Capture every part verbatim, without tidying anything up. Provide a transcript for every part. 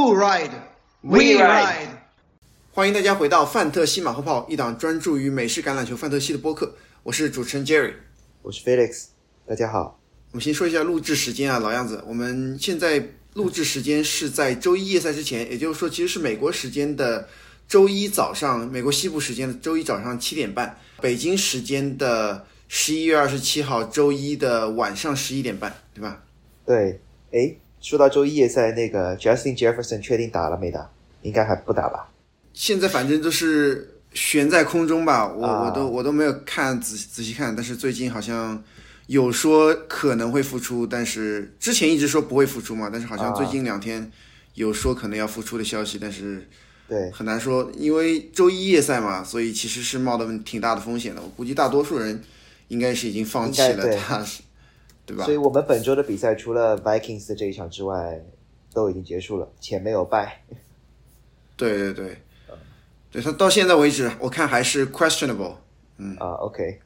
Who ride? We ride. 欢迎大家回到范特西马后炮，一档专注于美式橄榄球范特西的播客。我是主持人 Jerry， 我是 Felix， 大家好。 我们先说一下录制时间啊，老样子，我们现在录制时间是在周一夜赛之前，也就是说，其实是美国时间的周一早上，美国西部时间的周一早上七点半，北京时间的十一月二十七号周一的晚上十一点半，对吧？ 对，诶，说到周一夜赛，那个 Justin Jefferson 确定打了没打？应该还不打吧？ 现在反正都是悬在空中吧，我、 啊、 我都我都没有看仔仔细看，但是最近好像有说可能会复出，但是之前一直说不会复出嘛，但是好像最近两天有说可能要复出的消息，但是对很难说，因为周一夜赛嘛，所以其实是冒的挺大的风险的。我估计大多数人应该是已经放弃了他，对, 对吧？ 所以我们本周的比赛除了 Vikings 的这一场之外，都已经结束了，且没有败。 对对对，对他到现在为止，我看还是 questionable， 嗯啊 ，OK。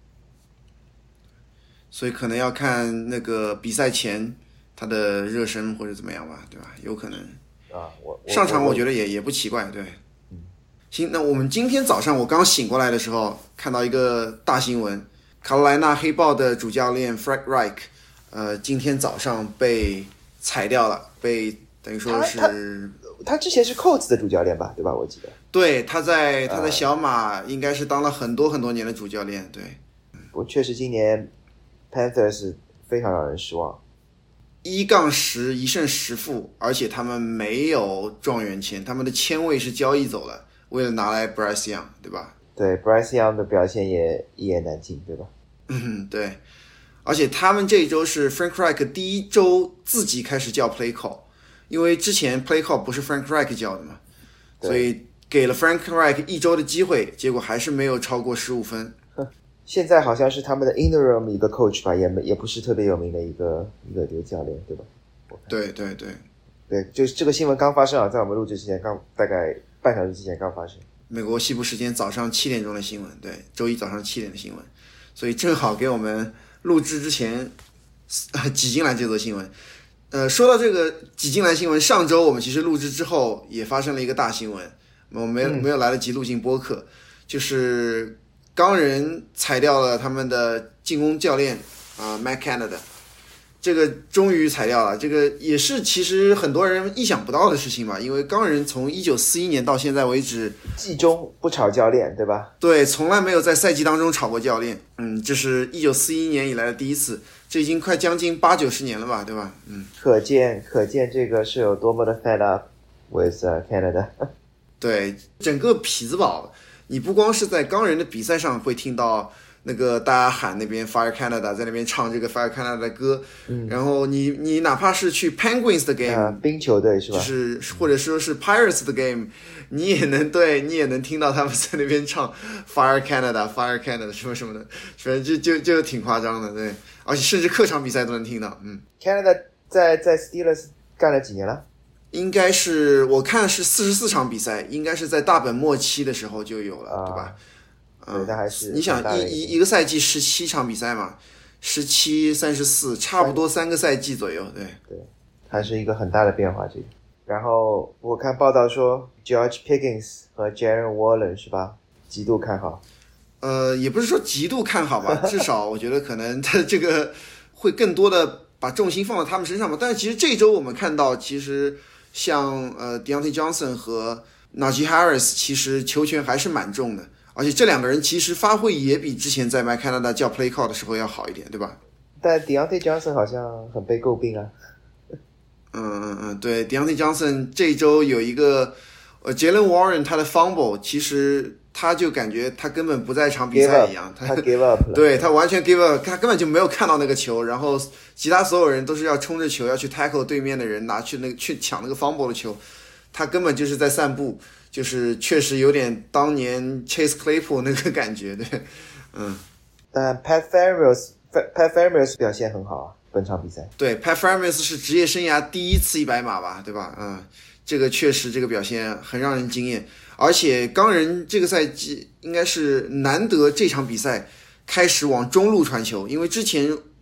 所以可能要看那个比赛前他的热身或者怎么样吧，对吧？有可能啊，我上场我觉得也也不奇怪，对。 嗯， 行，那我们今天早上我刚醒过来的时候，看到一个大新闻，卡罗莱纳黑豹的主教练 Frank Reich， 呃，今天早上被裁掉了，被等于说是他, 他, 他之前是 Colts 的主教练吧，对吧？我记得。 对，他在他在小马应该是当了很多很多年的主教练，对。 我确实今年 Panthers 非常让人失望， 一杠十一胜十负，而且他们没有状元签，他们的签位是交易走了，为了拿来 Bryce Young， 对吧？ 对 Bryce Young 的表现也一言难尽，对吧？ 嗯，对。而且他们这一周是 Frank Reich 第一周自己开始叫 play call， 因为之前 play call 不是 Frank Reich 叫的嘛，所以给了 Frank Reich 一周的机会，结果还是没有超过十五分。 现在好像是他们的 interim 一个 coach 吧，也也不是特别有名的一个一个一个教练，对吧？ 对对对对，就是这个新闻刚发生啊，在我们录制之前刚大概半小时之前刚发生。 美国西部时间早上七点钟的新闻，对，周一早上七点的新闻，所以正好给我们录制之前挤进来这则新闻。呃，说到这个挤进来新闻，上周我们其实录制之后也发生了一个大新闻，我没有、嗯、没有来得及录进播客，就是钢人裁掉了他们的进攻教练啊、呃、Matt Canada， 这个终于裁掉了，这个也是其实很多人意想不到的事情吧，因为钢人从一九四一年到现在为止， 季中不炒教练，对吧？ 对，从来没有在赛季当中炒过教练，嗯，这是一九四一年以来的第一次，这已经快将近八九十年了吧，对吧？嗯， 可见可见这个是有多么的 fed up with Canada。 对，整个匹兹堡。你不光是在钢人的比赛上会听到那个大家喊那边 Fire Canada， 在那边唱这个 Fire Canada 的歌，嗯，然后你你哪怕是去 Penguins 的 game，、 啊、冰球队是吧？ 就是或者说是 Pirates 的 game， 你也能对你也能听到他们在那边唱 Fire Canada Fire Canada 什么什么的，反正就就就挺夸张的，对，而且甚至客场比赛都能听到，嗯。 Canada 在在 Steelers 干了几年了？ 应该是我看是四十四场比赛，应该是在大本末期的时候就有了， 啊、 对吧？ 嗯，对，那还是你想一一一个赛季十七场比赛嘛，十七三十四，差不多三个赛季左右，对对，还是一个很大的变化这个。然后我看报道说 George Pickens 和 Jaren Warren 是吧，极度看好。 呃，也不是说极度看好吧，至少我觉得可能他这个会更多的把重心放在他们身上吧。但是其实这周我们看到，其实像呃 Deontay Johnson 和 Najee Harris 其实球权还是蛮重的，而且这两个人其实发挥也比之前在 Matt Canada 叫 play call 的时候要好一点，对吧？ 但 Deontay Johnson 好像很被诟病啊。 嗯嗯嗯，对 Deontay Johnson 这一周有一个呃 Jalen Warren 他的 fumble， 其实他就感觉他根本不在场比赛一样， 他 give up 了， 对，他完全 give up， 他根本就没有看到那个球，然后其他所有人都是要冲着球要去 tackle 对面的人，拿去那个去抢那个 fumble 的球，他根本就是在散步，就是确实有点当年 Chase Claypool 那个感觉，对，嗯。 但 Pat Freiermuth Pat Freiermuth 表现很好啊，本场比赛。 对 ，Pat Freiermuth 是职业生涯第一次一百码吧，对吧？嗯，这个确实这个表现很让人惊艳。而且钢人这个赛季应该是难得这场比赛开始往中路传球，因为之前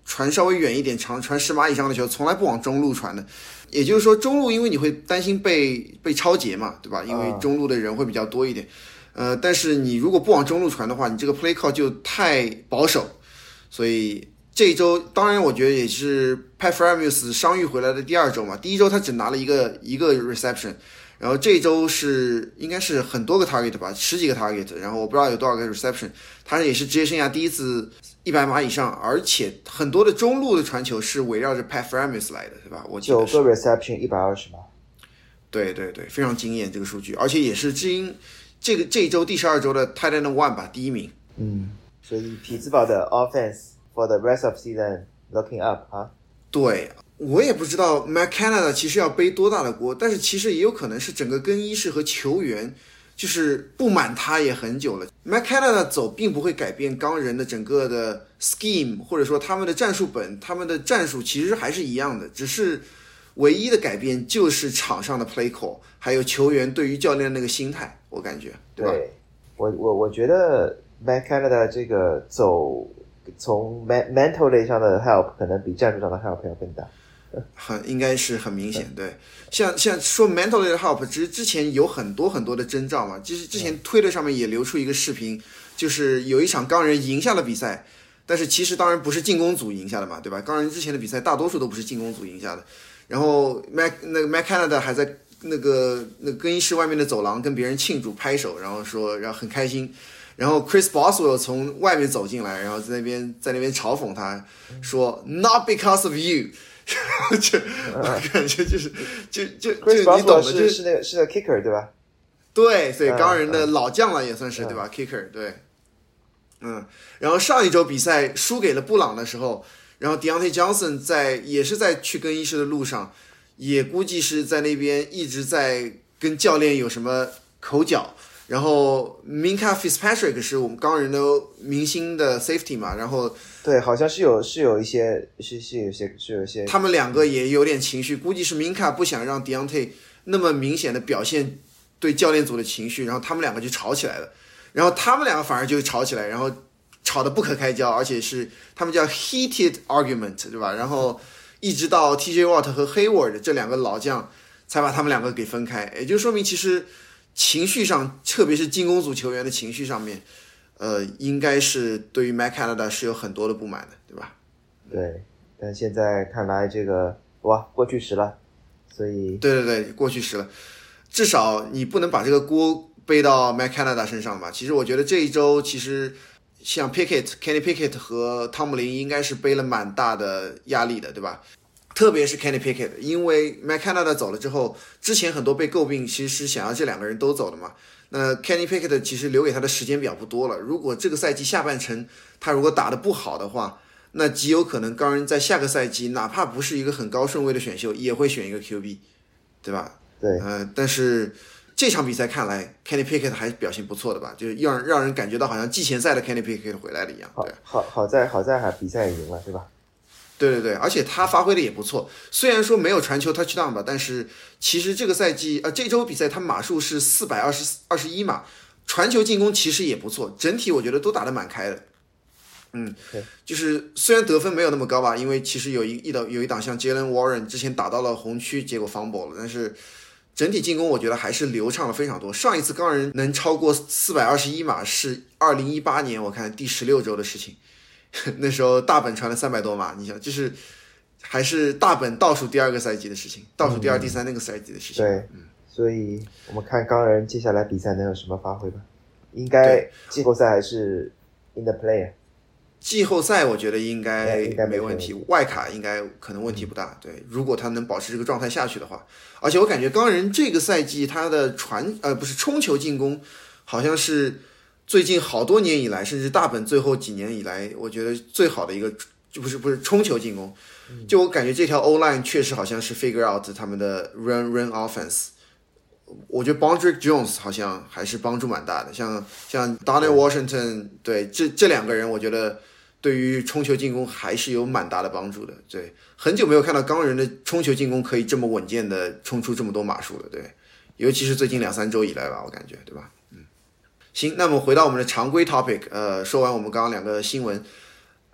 传稍微远一点，长传十码以上的球，从来不往中路传的。也就是说，中路因为你会担心被被抄截嘛，对吧？因为中路的人会比较多一点。呃，但是你如果不往中路传的话，你这个 play call 就太保守。所以这一周，当然我觉得也是 Pat Freiermuth 伤愈回来的第二周嘛。第一周他只拿了一个一个 reception， 然后这一周是应该是很多个 target 吧，十几个 target， 然后我不知道有多少个 reception。他也是职业生涯第一次一百码以上，而且很多的中路的传球是围绕着 Pat Freiermuth 来的，对吧？我记得九个 reception 一百二十码。 对对对，非常惊艳这个数据，而且也是知音这个这一周第十二周的 tight end one 吧，第一名。 嗯，所以匹兹堡的 offense for the rest of season looking up 啊。 对，我也不知道 Matt Canada 其实要背多大的锅，但是其实也有可能是整个更衣室和球员就是不满他也很久了。Matt Canada 走并不会改变钢人的整个的 scheme， 或者说他们的战术本，他们的战术其实还是一样的，只是唯一的改变就是场上的 play call， 还有球员对于教练的那个心态，我感觉，对吧？ 对，我我我觉得 Matt Canada 这个走从 mental 类上的 help 可能比战术上的 help 要更大。 很应该是很明显，对，像像说 mental 类的 help， 其实之前有很多很多的征兆嘛，就是之前推特上面也流出一个视频，就是有一场钢人赢下了比赛，但是其实当然不是进攻组赢下的嘛，对吧？钢人之前的比赛大多数都不是进攻组赢下的，然后 Mac 那个 Matt Canada 还在那个那个更衣室外面的走廊跟别人庆祝拍手，然后说然后很开心。然后 Chris Boswell 从外面走进来，然后在那边在那边嘲讽他，说 Not because of you， 然后就我感觉就是就就就 Chris 你懂的， Boswell 就是是那个是那个 kicker 对吧？ 对，所以钢人的嗯老将了也算是、 嗯、 对吧 ？kicker 对，嗯，然后上一周比赛输给了布朗的时候，然后 Deontay Johnson 在也是在去更衣室的路上，也估计是在那边一直在跟教练有什么口角。然后 Minkah Fitzpatrick 是我们钢人的明星的 safety 嘛，然后对，好像是有是有一些是是有些是有一些， 他们两个也有点情绪，估计是 Minkah 不想让 Deontay 那么明显的表现对教练组的情绪，然后他们两个就吵起来了，然后他们两个反而就吵起来，然后吵得不可开交，而且是他们叫 heated argument， 对吧？然后一直到 T J Watt 和 Hayward 这两个老将才把他们两个给分开，也就说明其实情绪上，特别是进攻组球员的情绪上面，呃，应该是对于 Matt Canada 是有很多的不满的，对吧？ 对，但现在看来这个哇过去时了，所以对对对，过去时了，至少你不能把这个锅背到 Matt Canada 身上吧？其实我觉得这一周其实像 Pickett、Kenny Pickett 和汤姆林应该是背了蛮大的压力的，对吧？特别是 Kenny Pickett， 因为 Matt Canada 走了之后，之前很多被诟病其实是想要这两个人都走的嘛。那 Kenny Pickett 其实留给他的时间表不多了，如果这个赛季下半程他如果打得不好的话，那极有可能钢人在下个赛季哪怕不是一个很高顺位的选秀，也会选一个 Q B， 对吧？ 对， 呃，但是这场比赛看来 Kenny Pickett 还是表现不错的吧，就是让让人感觉到好像季前赛的 Kenny Pickett 回来了一样。对， 好好在好在还比赛也赢了，对吧？ 对对对，而且他发挥的也不错，虽然说没有传球 touchdown 吧，但是其实这个赛季呃这周比赛他码数是四百二十二十一码，传球进攻其实也不错，整体我觉得都打得蛮开的。嗯，就是虽然得分没有那么高吧，因为其实有一一档有一档像 Jalen Warren 之前打到了红区，结果 fumble 了，但是整体进攻我觉得还是流畅了非常多。上一次钢人能超过四百二十一码是二零一八年我看第十六周的事情。那时候大本传了三百多码，你想，就是还是大本倒数第二个赛季的事情，倒数第二、嗯、第三那个赛季的事情。 对，嗯，所以我们看钢人接下来比赛能有什么发挥吧？应该季后赛还是 in the play。 季后赛我觉得应该没问题， 应该外卡应该可能问题不大。对，如果他能保持这个状态下去的话，而且我感觉钢人这个赛季他的传呃不是冲球进攻，好像是最近好多年以来，甚至大本最后几年以来，我觉得最好的一个就不是不是冲球进攻，就我感觉这条 O line 确实好像是 figure out 他们的 run run offense。我觉得 Bondrick Jones 好像还是帮助蛮大的，像像 Darnell Washington， 对这这两个人，我觉得对于冲球进攻还是有蛮大的帮助的。对，很久没有看到钢人的冲球进攻可以这么稳健的冲出这么多码数了，对，尤其是最近两三周以来吧，我感觉，对吧？嗯，行，那么回到我们的常规 topic， 呃，说完我们刚刚两个新闻，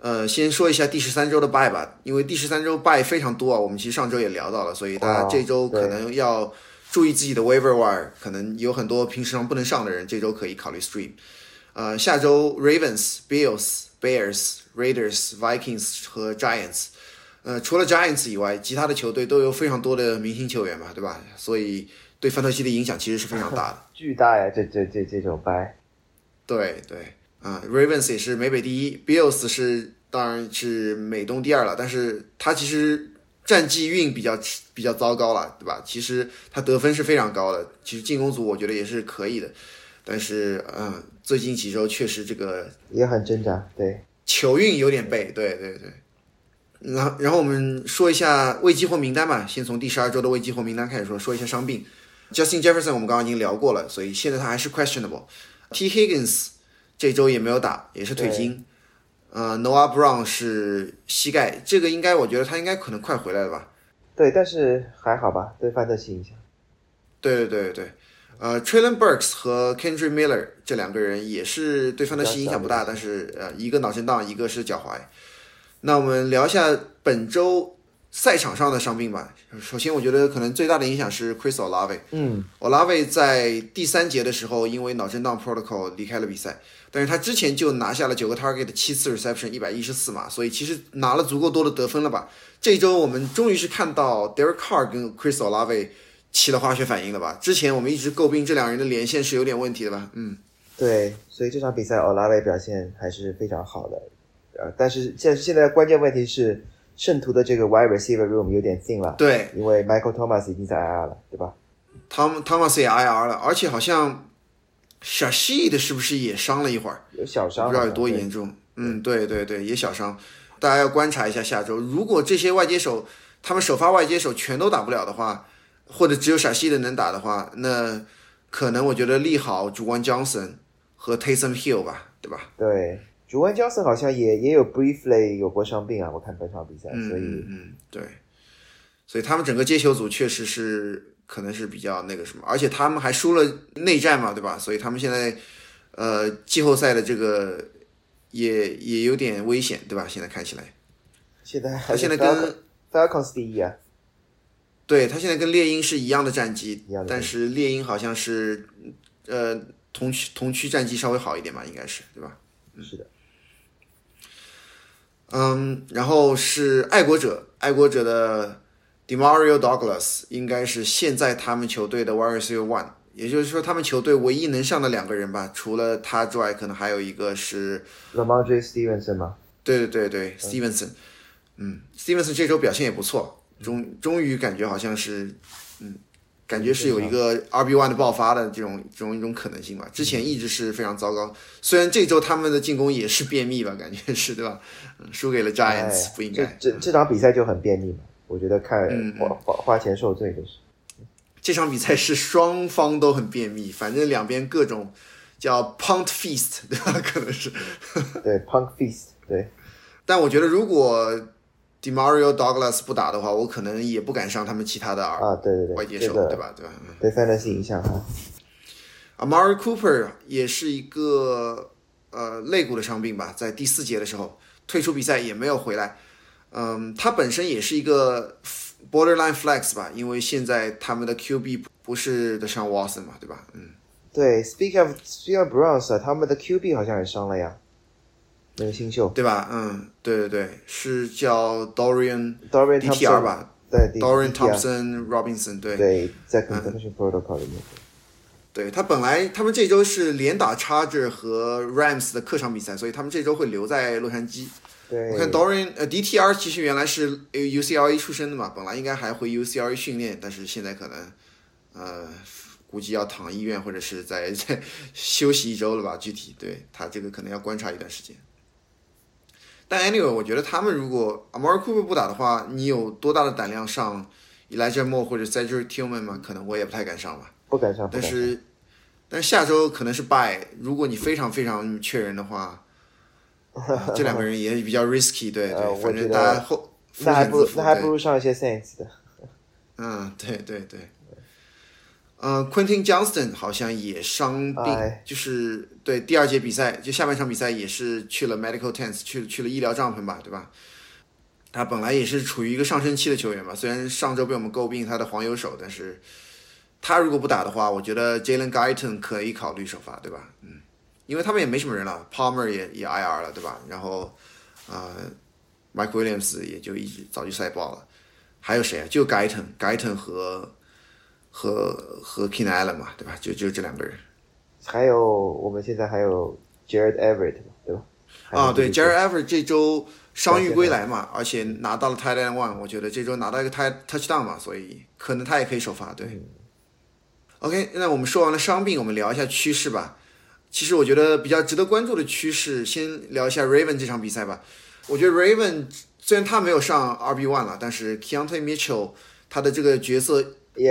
呃，先说一下第十三周的 bye 吧，因为第十三周 bye 非常多啊，我们其实上周也聊到了，所以大家这周可能要注意自己的 waiver wire， 可能有很多平时上不能上的人，这周可以考虑 stream。呃，下周 Ravens、Bills、Bears、Raiders、Vikings 和 Giants， 呃，除了 Giants 以外，其他的球队都有非常多的明星球员嘛，对吧？所以对范特西的影响其实是非常大的， 巨大呀！这这这这种掰， 对对啊、呃、，Ravens 也是美北第一 ，Bills 是当然是美东第二了，但是他其实战绩运比较比较糟糕了，对吧？其实他得分是非常高的，其实进攻组我觉得也是可以的，但是嗯、呃，最近几周确实这个也很挣扎，对， 球运有点背，对对对。然后，然后我们说一下未激活名单吧，先从第十二周的未激活名单开始说，说一下伤病。Justin Jefferson 我们刚刚已经聊过了，所以现在他还是 questionable。T Higgins 这周也没有打，也是腿筋。呃 ，Noah Brown 是膝盖，这个应该我觉得他应该可能快回来了吧？ 对，但是还好吧，对范特西影响。 对对对对，呃 ，Traylon Burks 和 Kendrick Miller 这两个人也是对范特西影响不大，但是呃，一个脑震荡，一个是脚踝。那我们聊一下本周赛场上的伤病吧。首先，我觉得可能最大的影响是 Chris Olave。 嗯 Olave 在第三节的时候因为脑震荡 protocol 离开了比赛，但是他之前就拿下了九个 target、七次 reception、一百一十四码，所以其实拿了足够多的得分了吧。这周我们终于是看到 Derek Carr 跟 Chris Olave 起了化学反应了吧？之前我们一直诟病这两人的连线是有点问题的吧？嗯， 对，所以这场比赛 Olave 表现还是非常好的。呃，但是现现在关键问题是圣徒的这个 wide receiver room 有点 thin 了， 对， 因为 Michael Thomas 已经在 I R 了，对吧？ 汤汤马斯也 I R 了，而且好像 Shashid 是不是也伤了一会儿？ 有小伤， 不知道有多严重。嗯，对对对，也小伤，大家要观察一下下周。如果这些外接手他们首发外接手全都打不了的话，或者只有 Shashid 能打的话，那可能我觉得利好主观 Johnson 和 Taysom Hill 吧，对吧？ 对。主观 Johnson 好像也也有 briefly 有过伤病啊，我看本场比赛， 嗯、 所以嗯对，所以他们整个接球组确实是可能是比较那个什么，而且他们还输了内战嘛，对吧？所以他们现在呃季后赛的这个也也有点危险，对吧？现在看起来， 现在他现在跟 Falcons 第一啊， 对他现在跟猎鹰是一样的战绩， 一样的战绩但是猎鹰好像是呃同区同区战绩稍微好一点吧，应该是对吧？ 嗯、是的。 嗯，然后是爱国者，爱国者的 Demario Douglas 应该是现在他们球队的 wide receiver one， 也就是说他们球队唯一能上的两个人吧，除了他之外，可能还有一个是 Ramondre Stevenson 吗？ 对对对对、嗯、，Stevenson， 嗯 ，Stevenson 这周表现也不错，终终于感觉好像是，嗯，感觉是有一个 R B one 的爆发的这种这种一种可能性吧。之前一直是非常糟糕，虽然这周他们的进攻也是便秘吧，感觉是对吧？嗯，输给了 Giants、哎、不应该。 这这这场比赛就很便秘嘛，我觉得看嗯花花花钱受罪就是。 这场比赛是双方都很便秘，反正两边各种叫 punt feast， 对吧？可能是。 对 punt feast， 对。 但我觉得如果 Demario Douglas 不打的话，我可能也不敢上他们其他的啊，对对对， 外接手， 这个、 对吧？对吧？ 对 fantasy 影响哈。 Amari Cooper 也是一个呃肋骨的伤病吧，在第四节的时候退出比赛也没有回来。嗯，他本身也是一个 borderline flex 吧，因为现在他们的 Q B 不是的像 Watson 嘛，对吧？嗯， 对 ，Speak of Speak of Browns 啊，他们的 Q B 好像也伤了呀，那个新秀， 对吧？嗯，对对对，是叫 Dorian Dorian D T R 吧？ 对 ，Dorian Thompson Robinson， 对对，在 concussion protocol 里面。 对，他本来他们这周是连打 Charger 和 Rams 的客场比赛，所以他们这周会留在洛杉矶。 对， 我看 Dorian 呃 D T R 其实原来是 U C L A 出身的嘛，本来应该还回 U C L A 训练，但是现在可能呃估计要躺医院或者是在在休息一周了吧，具体对他这个可能要观察一段时间。但 anyway 我觉得他们如果 Amari Cooper 不打的话，你有多大的胆量上 Elijah Moore 或者 Cedric Tillman 吗？可能我也不太敢上吧。 不敢上， 但是但是下周可能是 bye， 如果你非常非常确认的话。呃、这两个人也比较 risky， 对对， 呃、 反正大家后那还不如那还不如上一些 Saints 的。 嗯，对对对。呃 ，Quentin Johnston 好像也伤病， 哎、 就是对第二节比赛就下半场比赛也是去了 medical tents 去去了医疗帐篷吧，对吧？他本来也是处于一个上升期的球员嘛，虽然上周被我们诟病他的黄油手，但是他如果不打的话，我觉得 Jalen Guyton 可以考虑首发，对吧？嗯，因为他们也没什么人了 ，Palmer 也也 I R 了，对吧？然后呃 Mike Williams 也就一直早就赛爆了，还有谁啊？就 Guyton Guyton 和和和 Keenan Allen 嘛，对吧？就就这两个人。 还有我们现在还有 Jared Everett 对吧？ 啊，对 ，Jared Everett 这周伤愈归来嘛，而且拿到了 tight end one， 我觉得这周拿到一个 touchdown 嘛，所以可能他也可以首发。对、嗯、，OK， 那我们说完了伤病，我们聊一下趋势吧。其实我觉得比较值得关注的趋势，先聊一下 Raven 这场比赛吧。我觉得 Raven 虽然他没有上 R B one 了，但是 Keontae Mitchell 他的这个角色， 耶、yeah, ，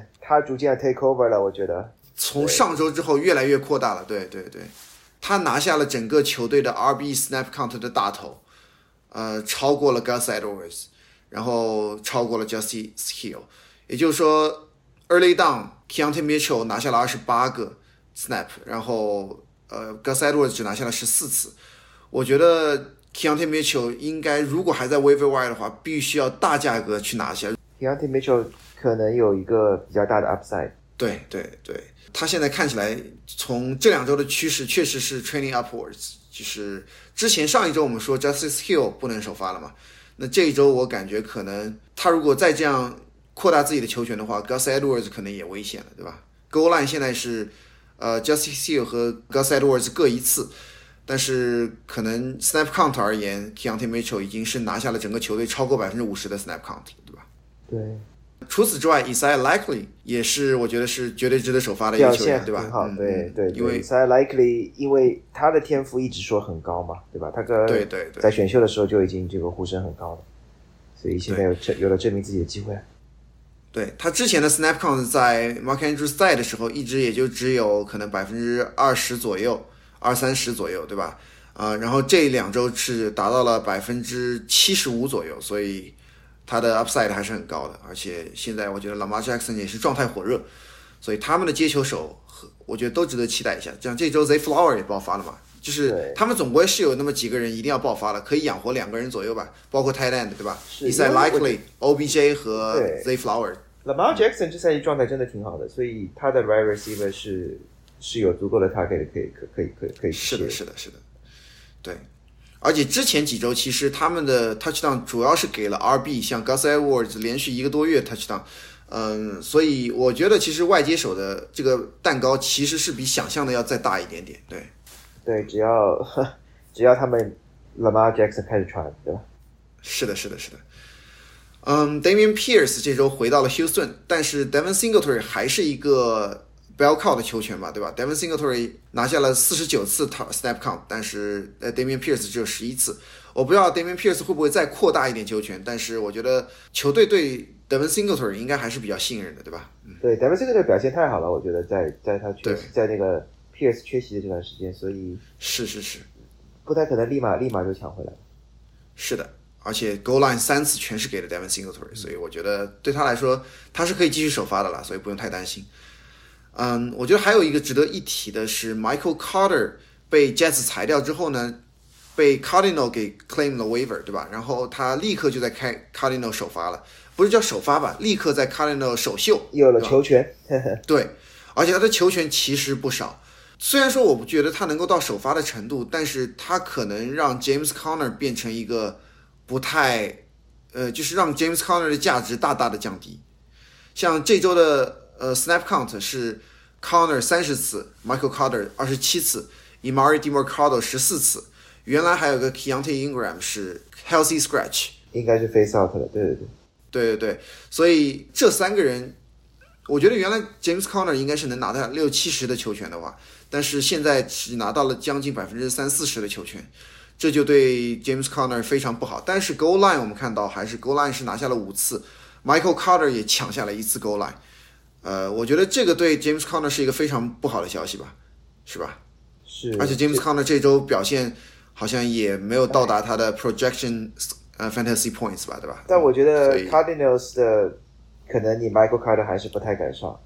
他逐渐 take over 了，我觉得。 从上周之后越来越扩大了，对对对，他拿下了整个球队的 R B snap count 的大头，呃，超过了 Gus Edwards， 然后超过了 Justice Hill， 也就是说 early down Keontae Mitchell 拿下了二十八个 snap， 然后呃 Gus Edwards 只拿下了十四次。我觉得 Keontae Mitchell 应该如果还在 waiver wire 的话，必须要大价格去拿下。 Keontae Mitchell 可能有一个比较大的 upside。 对对对，他现在看起来从这两周的趋势确实是 trending upwards， 就是之前上一周我们说 Justice Hill 不能首发了嘛，那这一周我感觉可能他如果再这样扩大自己的球权的话 Gus Edwards 可能也危险了，对吧？ Goal line 现在是呃 Justice Hill 和 Gus Edwards 各一次，但是可能 snap count 而言 Keontae Mitchell 已经是拿下了整个球队超过 百分之五十 的 snap count， 对吧？ 对。 除此之外 Isaiah Likely 也是我觉得是绝对值得首发的一个球员，对吧？ 好，对对， 因为 Isaiah Likely 因为他的天赋一直说很高嘛，对吧？他跟对对对， 在选秀的时候就已经这个呼声很高了，所以现在有有了证明自己的机会。 对，他之前的 snap count 在 Mark Andrews 在的时候一直也就只有可能百分之二十左右，二三十左右，对吧？啊、呃，然后这两周是达到了百分之七十五左右，所以他的 upside 还是很高的，而且现在我觉得 Lamar Jackson 也是状态火热，所以他们的接球手我觉得都值得期待一下。这样这周 Zay Flower 也爆发了嘛，就是他们总归是有那么几个人一定要爆发了，可以养活两个人左右吧，包括 tight end 对吧？ Isaiah Likely、O B J 和 Zay Flower。Lamar Jackson 这赛季状态真的挺好的，所以他的 right receiver 是是有足够的 target 可以可以可以可以是的是的是的，对。而且之前几周其实他们的 touchdown 主要是给了 R B， 像 Gus Edwards 连续一个多月 touchdown， 嗯，所以我觉得其实外接手的这个蛋糕其实是比想象的要再大一点点，对。 对，只要只要他们 Lamar Jackson 开始传，对吧？ 是的，是的，是的。嗯 ，Damian Pierce 这周回到了 Houston， 但是 Devin Singletary 还是一个bell cow 的球权吧，对吧？ Devin Singletary 拿下了四十九次 snap count， 但是 Damian Pierce 只有十一次。我不知道 Damian Pierce 会不会再扩大一点球权，但是我觉得球队对 Devin Singletary 应该还是比较信任的，对吧？嗯、 对 Devin Singletary 表现太好了，我觉得在在他缺在那个 Pierce 缺席的这段时间，所以是是是， 不太可能立马立马就抢回来。 是的，而且 goal line 三次全是给了 Devin Singletary， 所以我觉得对他来说他是可以继续首发的了，所以不用太担心。嗯，我觉得还有一个值得一提的是 Michael Carter 被 Jets 裁掉之后呢，被 Cardinal 给 claim 了 waiver， 对吧？然后他立刻就在开 Cardinal 首发了，不是叫首发吧，立刻在 Cardinal 首秀， 有了球权。 对，而且他的球权其实不少。虽然说我不觉得他能够到首发的程度，但是他可能让 James Conner 变成一个不太，呃，就是让 James Conner 的价值大大的降低。像这周的呃 snap count 是 Conner 三十次 ，Michael Carter 二十七次 ，Emari Demercado 十四次，原来还有个 Keontae Ingram 是 healthy scratch， 应该是 face out 了，对对对， 对对对，所以这三个人，我觉得原来 James Conner 应该是能拿到六七十的球权的话，但是现在只拿到了将近百分之三四十的球权，这就对 James Conner 非常不好。但是 goal line 我们看到还是 goal line 是拿下了五次 ，Michael Carter 也抢下了一次 goal line。呃，我觉得这个对 James Conner 是一个非常不好的消息吧，是吧？ 是。 而且 James Conner 这周表现好像也没有到达他的 projection 呃 fantasy points 吧，对吧？ 但我觉得 Cardinals 的可能你 Michael Carter 还是不太敢上，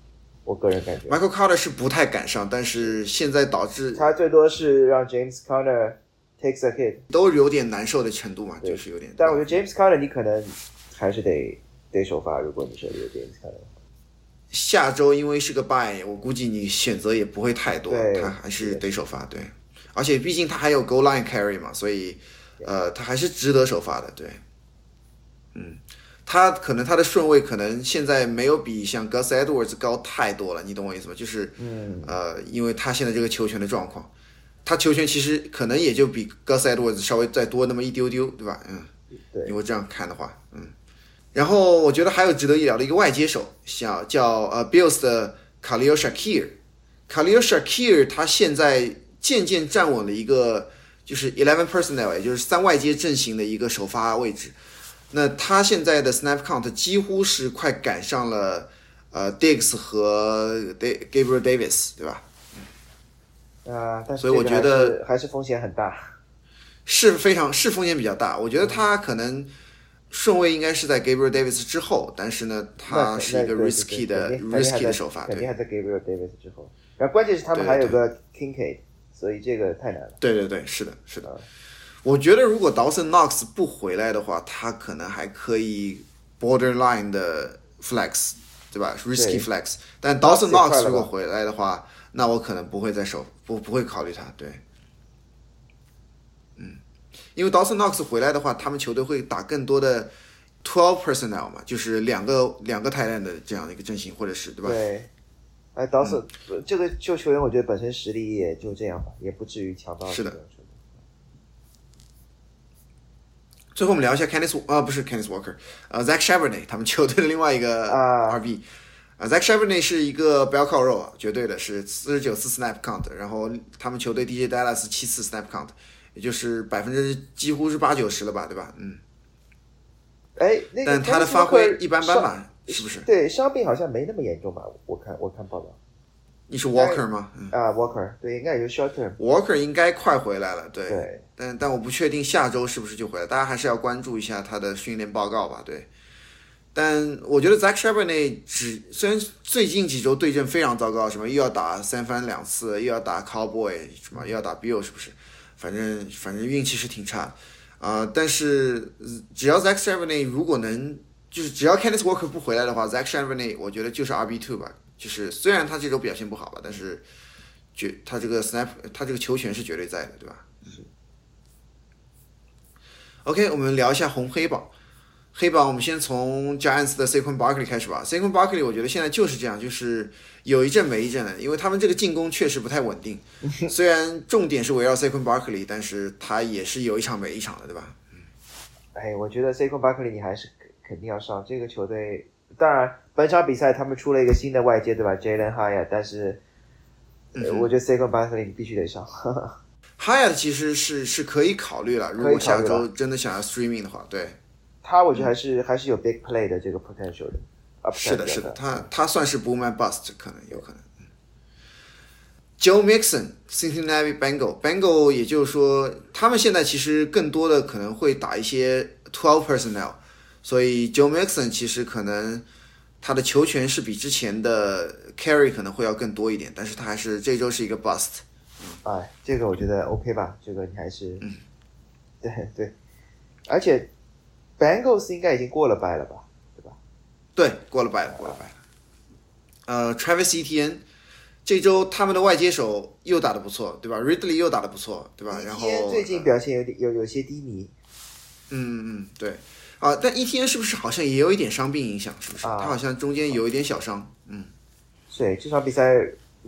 我个人感觉 Michael Carter 是不太敢上，但是现在导致他最多是让 James Conner takes a hit， 都有点难受的程度嘛，就是有点。 但我觉得 James Conner 你可能还是得得首发，如果你手里有 James Conner。 下周因为是个 bye， 我估计你选择也不会太多，他还是得首发，对。而且毕竟他还有 goal line carry 嘛，所以呃，他还是值得首发的，对。嗯，他可能他的顺位可能现在没有比像 Gus Edwards 高太多了，你懂我意思吗？就是， 嗯， 呃，因为他现在这个球权的状况，他球权其实可能也就比 Gus Edwards 稍微再多那么一丢丢，对吧？嗯， 对。 如果这样看的话，嗯。然后我觉得还有值得一聊的一个外接手，像叫呃 Bills 的 Khalil Shakir。Khalil Shakir 他现在渐渐站稳了一个就是 eleven personnel， 也就是三外接阵型的一个首发位置。那他现在的 snap count 几乎是快赶上了呃 Diggs 和 Gabriel Davis， 对吧？ 啊、呃，但是所以我觉得还是风险很大， 是非常是风险比较大。我觉得他可能顺位应该是在 Gabriel Davis 之后，但是呢，他是一个 risky 的 risky 的首发， 肯定还在 Gabriel Davis 之后。然后关键是他们还有个 Kincaid， 所以这个太难了。 对对对，是的，是的。我觉得如果 Dawson Knox 不回来的话，他可能还可以 borderline 的 flex， 对吧 ？risky flex。但 Dawson Knox 如果回来的话，那我可能不会再首不不会考虑他，对。嗯，因为 Dawson Knox 回来的话，他们球队会打更多的twelve personnel 嘛，就是两个两个tight end的这样的一个阵型，或者是对吧？ 对。哎 ，Dawson、嗯、这个就球员，我觉得本身实力也就这样吧，也不至于强到。 是的。最后我们聊一下 Kenneth 啊、呃，不是 Kenneth Walker， 呃 Zach Charbonnet 他们球队的另外一个 R B， 啊、呃、Zach Charbonnet 是一个不要靠肉啊，绝对的是四十九次 snap count， 然后他们球队 D J Dallas 七次 snap count， 也就是百分之几乎是八九十了吧，对吧？嗯。 哎，那个、 但他的发挥一般般吧，是不是？ 对，伤病好像没那么严重吧？我看我看报道。 你是 Walker 吗？ 嗯、啊 ，Walker， 对，应该有 short term。Walker 应该快回来了，对。 对。 但但我不确定下周是不是就回来，大家还是要关注一下他的训练报告吧，对。但我觉得 Zach Charbonnet 只虽然最近几周对阵非常糟糕，什么又要打三番两次，又要打 Cowboy， 什么又要打 Bill， 是不是？反正反正运气是挺差啊、呃。但是只要 Zach Charbonnet 如果能，就是只要 Kenneth Walker 不回来的话 ，Zach Charbonnet 我觉得就是 R B 二 吧。就是虽然他这周表现不好吧，但是绝他这个 snap 他这个球权是绝对在的，对吧？嗯。OK， 我们聊一下红黑榜。黑榜我们先从 Giants 的 Saquon Barkley 开始吧。Saquon Barkley 我觉得现在就是这样，就是有一阵没一阵的，因为他们这个进攻确实不太稳定。虽然重点是围绕 Saquon Barkley， 但是他也是有一场没一场的，对吧？嗯。 哎，我觉得 Saquon Barkley 你还是肯定要上这个球队。当然，本场比赛他们出了一个新的外接，对吧 ？Jalen Hyatt， 但是、呃嗯、我觉得 Saquon Barkley 你必须得上。 Hyatt 其实是是可以考虑了，如果下周真的想要 streaming 的话，对。 他我觉得还是、嗯、还是有 big play 的这个 potential 的。 是的，是的，他他算是 boom and bust， 可能有可能。Joe Mixon Cincinnati Bengal Bengal 也就是说，他们现在其实更多的可能会打一些twelve personnel。所以 Joe Mixon 其实可能他的球权是比之前的 carry 可能会要更多一点，但是他还是这周是一个 bust。 嗯、哎，这个我觉得 OK 吧，这个你还是， 嗯， 对对，而且 Bengals 应该已经过了bye了吧，对吧？ 对，过了bye了，过了bye了。呃 ，Travis Etienne 这周他们的外接手又打得不错，对吧 ？Ridley 又打得不错，对吧？然后最近表现有点有有些低迷。 嗯嗯，对。啊，但 E T N 是不是好像也有一点伤病影响？是不是？啊、他好像中间有一点小伤。嗯， 对，这场比赛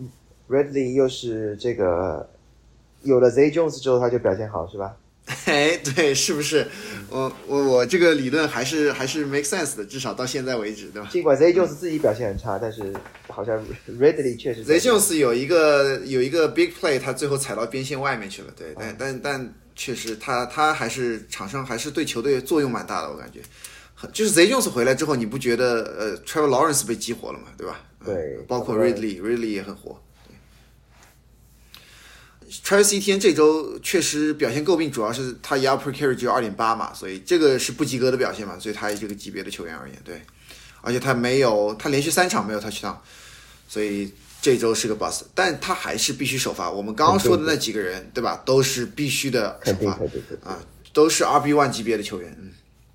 ，Ridley 又是这个有了 Zay Jones 之后，他就表现好，是吧？ 哎，对，是不是？我我我这个理论还是还是 make sense 的，至少到现在为止，对吧？ 尽管 Zay Jones 自己表现很差，嗯、但是好像 Ridley 确实 Zay Jones 有一个有一个 big play， 他最后踩到边线外面去了，对，但、嗯、但但。确实他，他他还是场上还是对球队作用蛮大的，我感觉。就是 Zay Jones 回来之后，你不觉得呃 Trevor Lawrence 被激活了嘛，对吧？ 对， 嗯、包括 Ridley，Ridley 也很火。Travis Etienne 这周确实表现诟病，主要是他 yard per carry 只有 二点八 嘛，所以这个是不及格的表现嘛，所以他这个级别的球员而言，对。而且他没有，他连续三场没有 touchdown。 所以这周是个 bust， 但他还是必须首发。我们刚刚说的那几个人，对吧？都是必须的首发啊，都是 R B 一 级别的球员。嗯，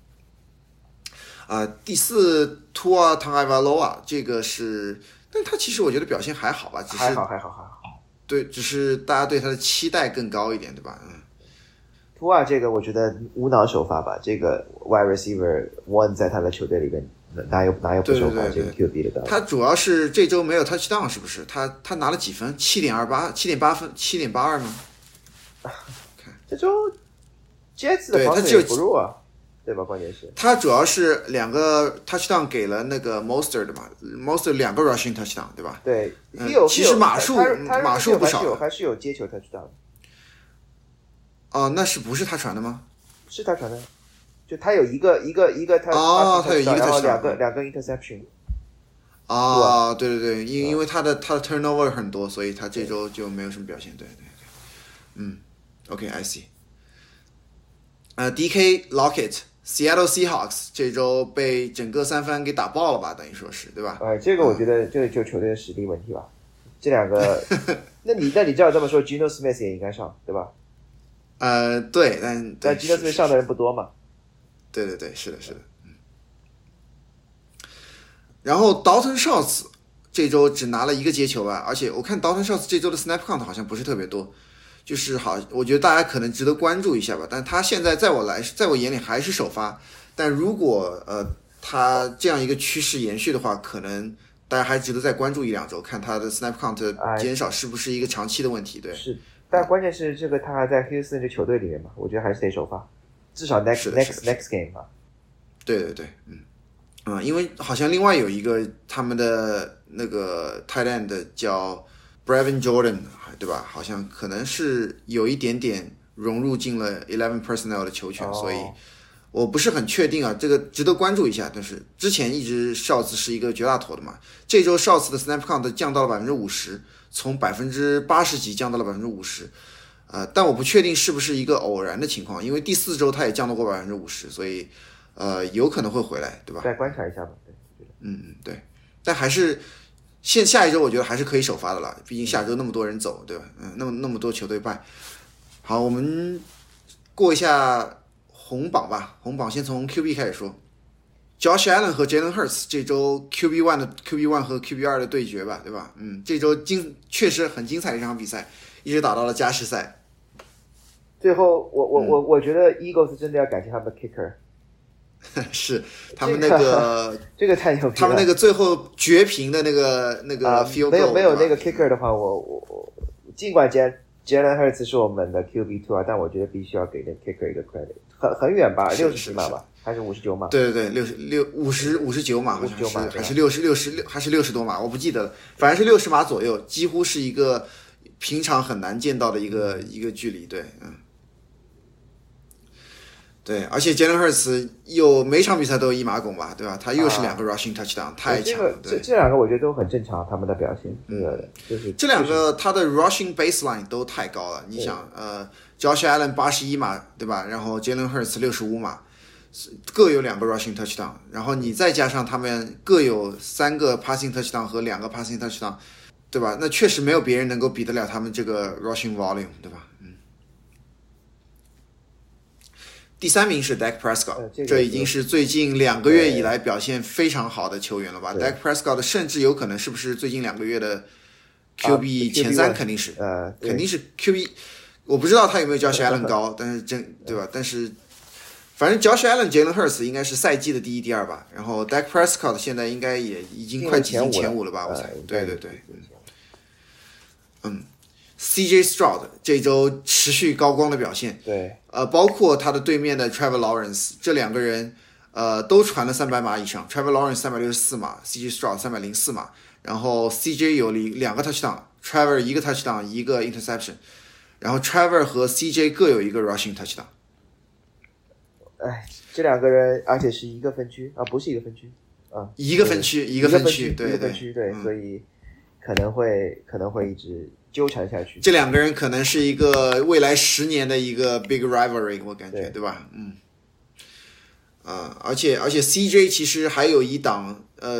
啊，第四 Tua Tagovailoa 这个是，但他其实我觉得表现还好吧，只是还好还好还好。 对，只是大家对他的期待更高一点，对吧？嗯。 图瓦这个我觉得无脑首发吧，这个 wide receiver one 在他的球队里边哪有哪有不首发这个 Q B 的道理？ 他主要是这周没有 touchdown 是不是？他他拿了几分？七点二八，七点八分，七点八二吗？ 这周 Jets 的防守也不弱啊，对吧？关键是他主要是两个 touchdown 给了那个 Mostert 的嘛 ，Mostert 两个 rushing touchdown 对吧？ 对， 嗯，其实码数码数不少， 还是有接球 touchdown 的。 哦，那是不是他传的吗？ 是他传的，就他有一个一个一个他哦，他有一个然后两个两个 interception。 哦，对对对，因因为他的他的 turnover 很多，所以他这周就没有什么表现。对对对，嗯 ，OK，I see。呃 ，D K Lockett。Seattle Seahawks 这周被整个三番给打爆了吧，等于说是对吧？ 哎，这个我觉得这就球队的实力问题吧。这两个，那你那你照这么说 ，Geno Smith 也应该上，对吧？ 呃，对，但但 Geno Smith 上的人不多嘛。 对对对，是的，是的，嗯。然后 Dalton Schultz 这周只拿了一个接球吧，而且我看 Dalton Schultz 这周的 snap count 好像不是特别多。就是好，我觉得大家可能值得关注一下吧。但他现在在我来，在我眼里还是首发。但如果呃他这样一个趋势延续的话，可能大家还值得再关注一两周，看他的 snap count 减少是不是一个长期的问题。对， 是。但关键是这个他还在 Houston 这球队里面嘛，我觉得还是得首发，至少 next next next game 嘛。 对对对，嗯嗯，因为好像另外有一个他们的那个 tight end 叫 Brevin Jordan。对吧？好像可能是有一点点融入进了 eleven personnel 的球权， oh. 所以我不是很确定啊，这个值得关注一下。但是之前一直 Schultz 是一个绝大头的嘛，这周 Schultz 的 snap count 降到了百分之五十，从百分之八十几降到了百分之五十，呃，但我不确定是不是一个偶然的情况，因为第四周他也降到过百分之五十，所以呃有可能会回来，对吧？ 再观察一下吧。对， 嗯嗯对，但还是。现下一周我觉得还是可以首发的了，毕竟下周那么多人走，对吧？嗯，那么那么多球队败。好，我们过一下红榜吧。红榜先从 Q B 开始说 ，Josh Allen 和 Jalen Hurts 这周 Q B 一 的 Q B 一 和 Q B 二 的对决吧，对吧？嗯，这周精确实很精彩的一场比赛，一直打到了加时赛。 最后，我我我我觉得 Eagles 真的要感谢他们的 kicker。 是他们那个这个太牛逼了， 他们那个最后绝平的那个那个 field goal，、 啊、没有没有那个 kicker 的话，我我我尽管 Jalen Hurts 是我们的 Q B 二啊，但我觉得必须要给那 kicker 一个 credit， 很很远吧，六十几码吧，还是五十九码？ 对对对，六十六五十五十九码， 五十九码还是六十六十六还是六十多码，我不记得了，反正是六十码左右，几乎是一个平常很难见到的一个一个距离，对，嗯。对，而且 Jalen Hurts 又每场比赛都有一码拱吧，对吧？他又是两个 rushing touchdown，、啊、太强了。 这个、这这两个我觉得都很正常，他们的表现。这个就是这两个他的 rushing baseline 都太高了。你想，呃 ，Josh Allen 八十一码，对吧？然后 Jalen Hurts 六十五码，各有两个 rushing touchdown， 然后你再加上他们各有三个 passing touchdown 和两个 passing touchdown， 对吧？那确实没有别人能够比得了他们这个 rushing volume， 对吧？第三名是 Dak Prescott，、呃这, 这已经是最近两个月以来表现非常好的球员了吧 ？Dak Prescott 甚至有可能是不是最近两个月的 Q B 前三肯定是， 啊、呃， 肯定是 Q B， 我不知道他有没有 Josh Allen 高，但是真对吧？但是反正 Josh Allen、Jalen Hurts 应该是赛季的第一、第二吧。然后 Dak Prescott 现在应该也已经快挤进前五了吧？我猜，对对对，嗯。C J Stroud 这周持续高光的表现， 对， 呃，包括他的对面的 Trevor Lawrence， 这两个人，呃，都传了三百码以上。Trevor Lawrence 三百六十四码 ，C J Stroud 三百零四码，然后 C J 有两个 touchdown，Trevor 一个 touchdown， 一个 interception， 然后 Trevor 和 C J 各有一个 rushing touchdown。 哎，这两个人，而且是一个分区啊，不是一个分区啊， 一个分区，一个分区，对对，一个分区，对， 嗯、 所以可能会可能会一直。纠缠下去， 这两个人可能是一个未来十年的一个 big rivalry， 我感觉 对, 对吧？嗯，呃，而且而且 C J 其实还有一档，呃，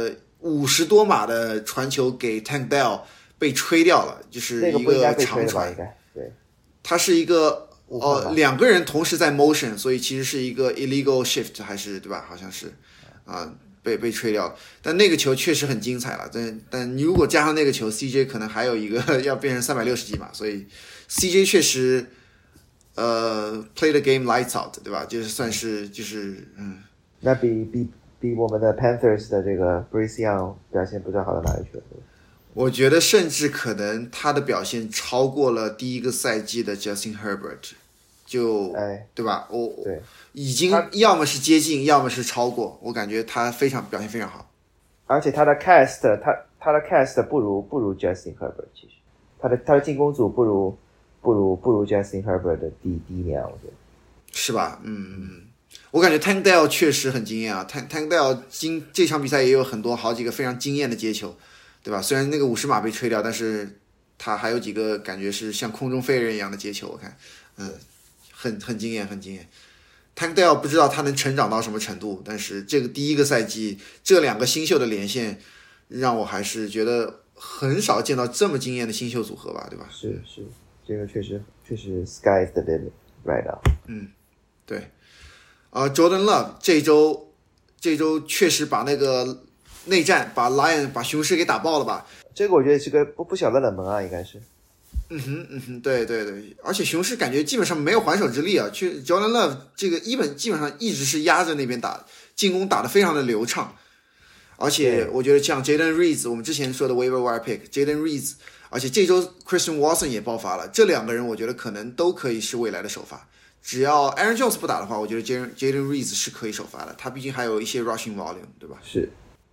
五十多码的传球给 Tank Dell 被吹掉了，就是一个长传。 对， 它是一个呃两个人同时在 motion， 所以其实是一个 illegal shift 还是对吧？好像是啊、呃，被被吹掉了。但那个球确实很精彩了，但但你如果加上那个球 ，C J 可能还有一个要变成三百六十几码，所以 C J 确实呃 play the game lights out， 对吧？就是算是就是嗯， 那比比比我们的 Panthers 的这个 Bryce Young 表现不知道好到哪里去了。 我觉得甚至可能他的表现超过了第一个赛季的 Justin Herbert， 就、 哎、 对吧？我对， 已经要么是接近，要么是超过。我感觉他非常表现非常好， 而且他的 cast， 他他的 cast 不如不如 Justin Herbert， 其实他的他的进攻组不如不如不如 Justin Herbert 的第第一年，我觉得是吧？嗯嗯，我感觉 Tank Dell 确实很惊艳啊。Tank Tank Dell 今这场比赛也有很多好几个非常惊艳的接球。对吧？虽然那个五十码被吹掉，但是他还有几个感觉是像空中飞人一样的接球，我看，嗯，很很惊艳，很惊艳。Tank Dell 不知道他能成长到什么程度，但是这个第一个赛季这两个新秀的连线，让我还是觉得很少见到这么惊艳的新秀组合吧，对吧？ 是是，这个确实确实 sky is the limit right now。 嗯，对。啊、呃、，Jordan Love 这周这周确实把那个。内战把 Lion 把雄狮给打爆了吧？ 这个我觉得是个不不小的冷门啊，应该是。 嗯哼嗯哼，对对对，而且雄狮感觉基本上没有还手之力啊。去 Jordan Love 这个一本基本上一直是压着那边打，进攻打得非常的流畅。而且我觉得像 Jalen Reeves， 我们之前说的 waiver wire pick Jalen Reeves， 而且这周 Christian Watson 也爆发了，这两个人我觉得可能都可以是未来的首发。只要 Aaron Jones 不打的话，我觉得 Jalen Jalen Reeves 是可以首发的，他毕竟还有一些 rushing volume， 对吧？ 是。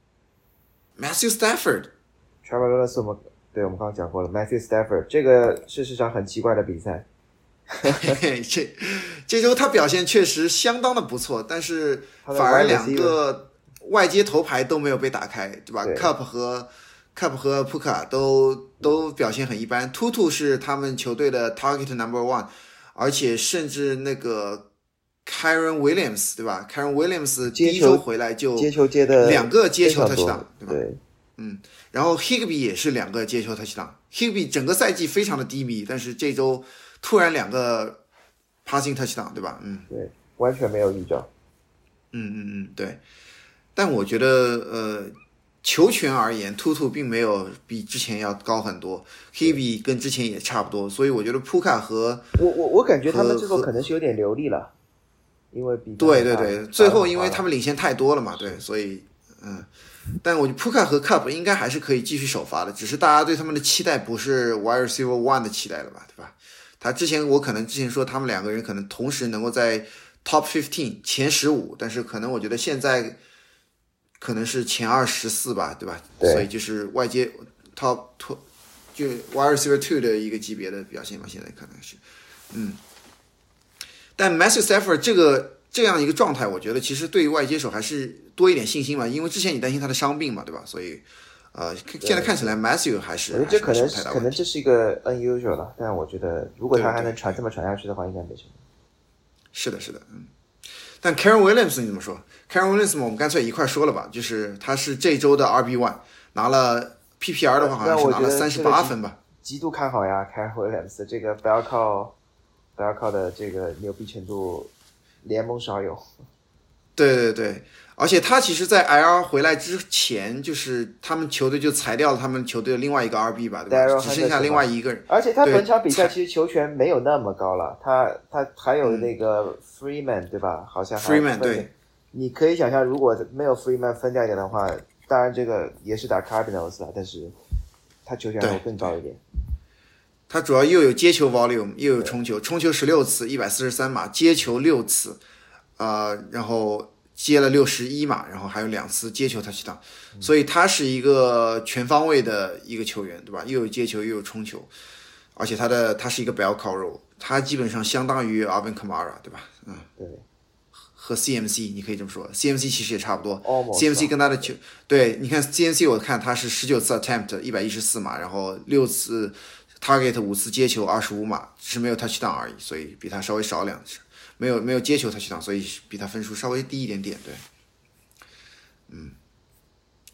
Matthew Stafford，Trevor Lawrence 我们对我们刚刚讲过了 ，Matthew Stafford 这个事实上很奇怪的比赛， 这这周他表现确实相当的不错，但是反而两个外接头牌都没有被打开，对吧？对 Cup 和 Cup 和 Puka 都都表现很一般。Tutu 是他们球队的 Target Number One， 而且甚至那个。Kyren Williams 对吧 ？Kyren Williams 第一周回来就接球接的两个接球 touchdown 对吧？ 对， 嗯，然后 Higbee 也是两个接球 touchdown。Higbee 整个赛季非常的低迷，但是这周突然两个 passing touchdown 对吧？嗯， 对，完全没有预兆。 嗯嗯嗯，对。但我觉得呃，球权而言，突突并没有比之前要高很多 ，Higbee 跟之前也差不多，所以我觉得 Puka 和我我我感觉他们这个可能是有点流利了。因为比对对对，最后因为他们领先太多了嘛，对，所以嗯，但我觉得 Puka 和 Cup 应该还是可以继续首发的，只是大家对他们的期待不是 Wide Receiver One 的期待了吧，对吧？他之前我可能之前说他们两个人可能同时能够在 Top fifteen 前十五，但是可能我觉得现在可能是前二十四吧，对吧？ 对， 所以就是外接 Top two 就 Wide Receiver Two 的一个级别的表现吧，现在可能是嗯。但 Matthew Stafford 这个这样一个状态，我觉得其实对于外接手还是多一点信心嘛，因为之前你担心他的伤病嘛，对吧？所以，呃，现在看起来 Matthew 还是， 我觉得这可能可能这是一个 unusual 了，但我觉得如果他还能传这么传下去的话，应该没什么。 是的，是的，嗯。但 Kyren Williams 你怎么说 ？Kyren Williams 我们干脆一块说了吧，就是他是这周的 R B one， 拿了 P P R 的话好像是拿了三十八分吧。 极度看好呀 ，Kyren Williams 这个不要靠。不要靠的这个牛逼程度，联盟少有。 对对对，而且他其实，在 I R 回来之前，就是他们球队就裁掉了他们球队的另外一个 R B 吧，对吧？只剩下另外一个人。 而且他本场比赛其实球权没有那么高了，他他还有那个 Freeman、嗯、对吧？好像还 Freeman 对。 你可以想象，如果没有 Freeman 分掉一点的话，当然这个也是打 Cardinals 了，但是他球权会更高一点。 他主要又有接球 volume， 又有冲球，冲球十六次，一百四十三码，接球六次，呃，然后接了六十一码，然后还有两次接球 touchdown，、嗯、所以他是一个全方位的一个球员，对吧？又有接球又有冲球，而且他的他是一个 bell cow role， 他基本上相当于 Alvin Kamara， 对吧？嗯， 对。 和 C M C 你可以这么说 ，C M C 其实也差不多 ，C M C 跟他的球，对，你看 C M C 我看他是十九次 attempt， 一百一十四码，然后六次。target 五次接球二十五码，只是没有 touchdown 而已，所以比他稍微少两次，没有没有接球 touchdown， 所以比他分数稍微低一点点，对，嗯，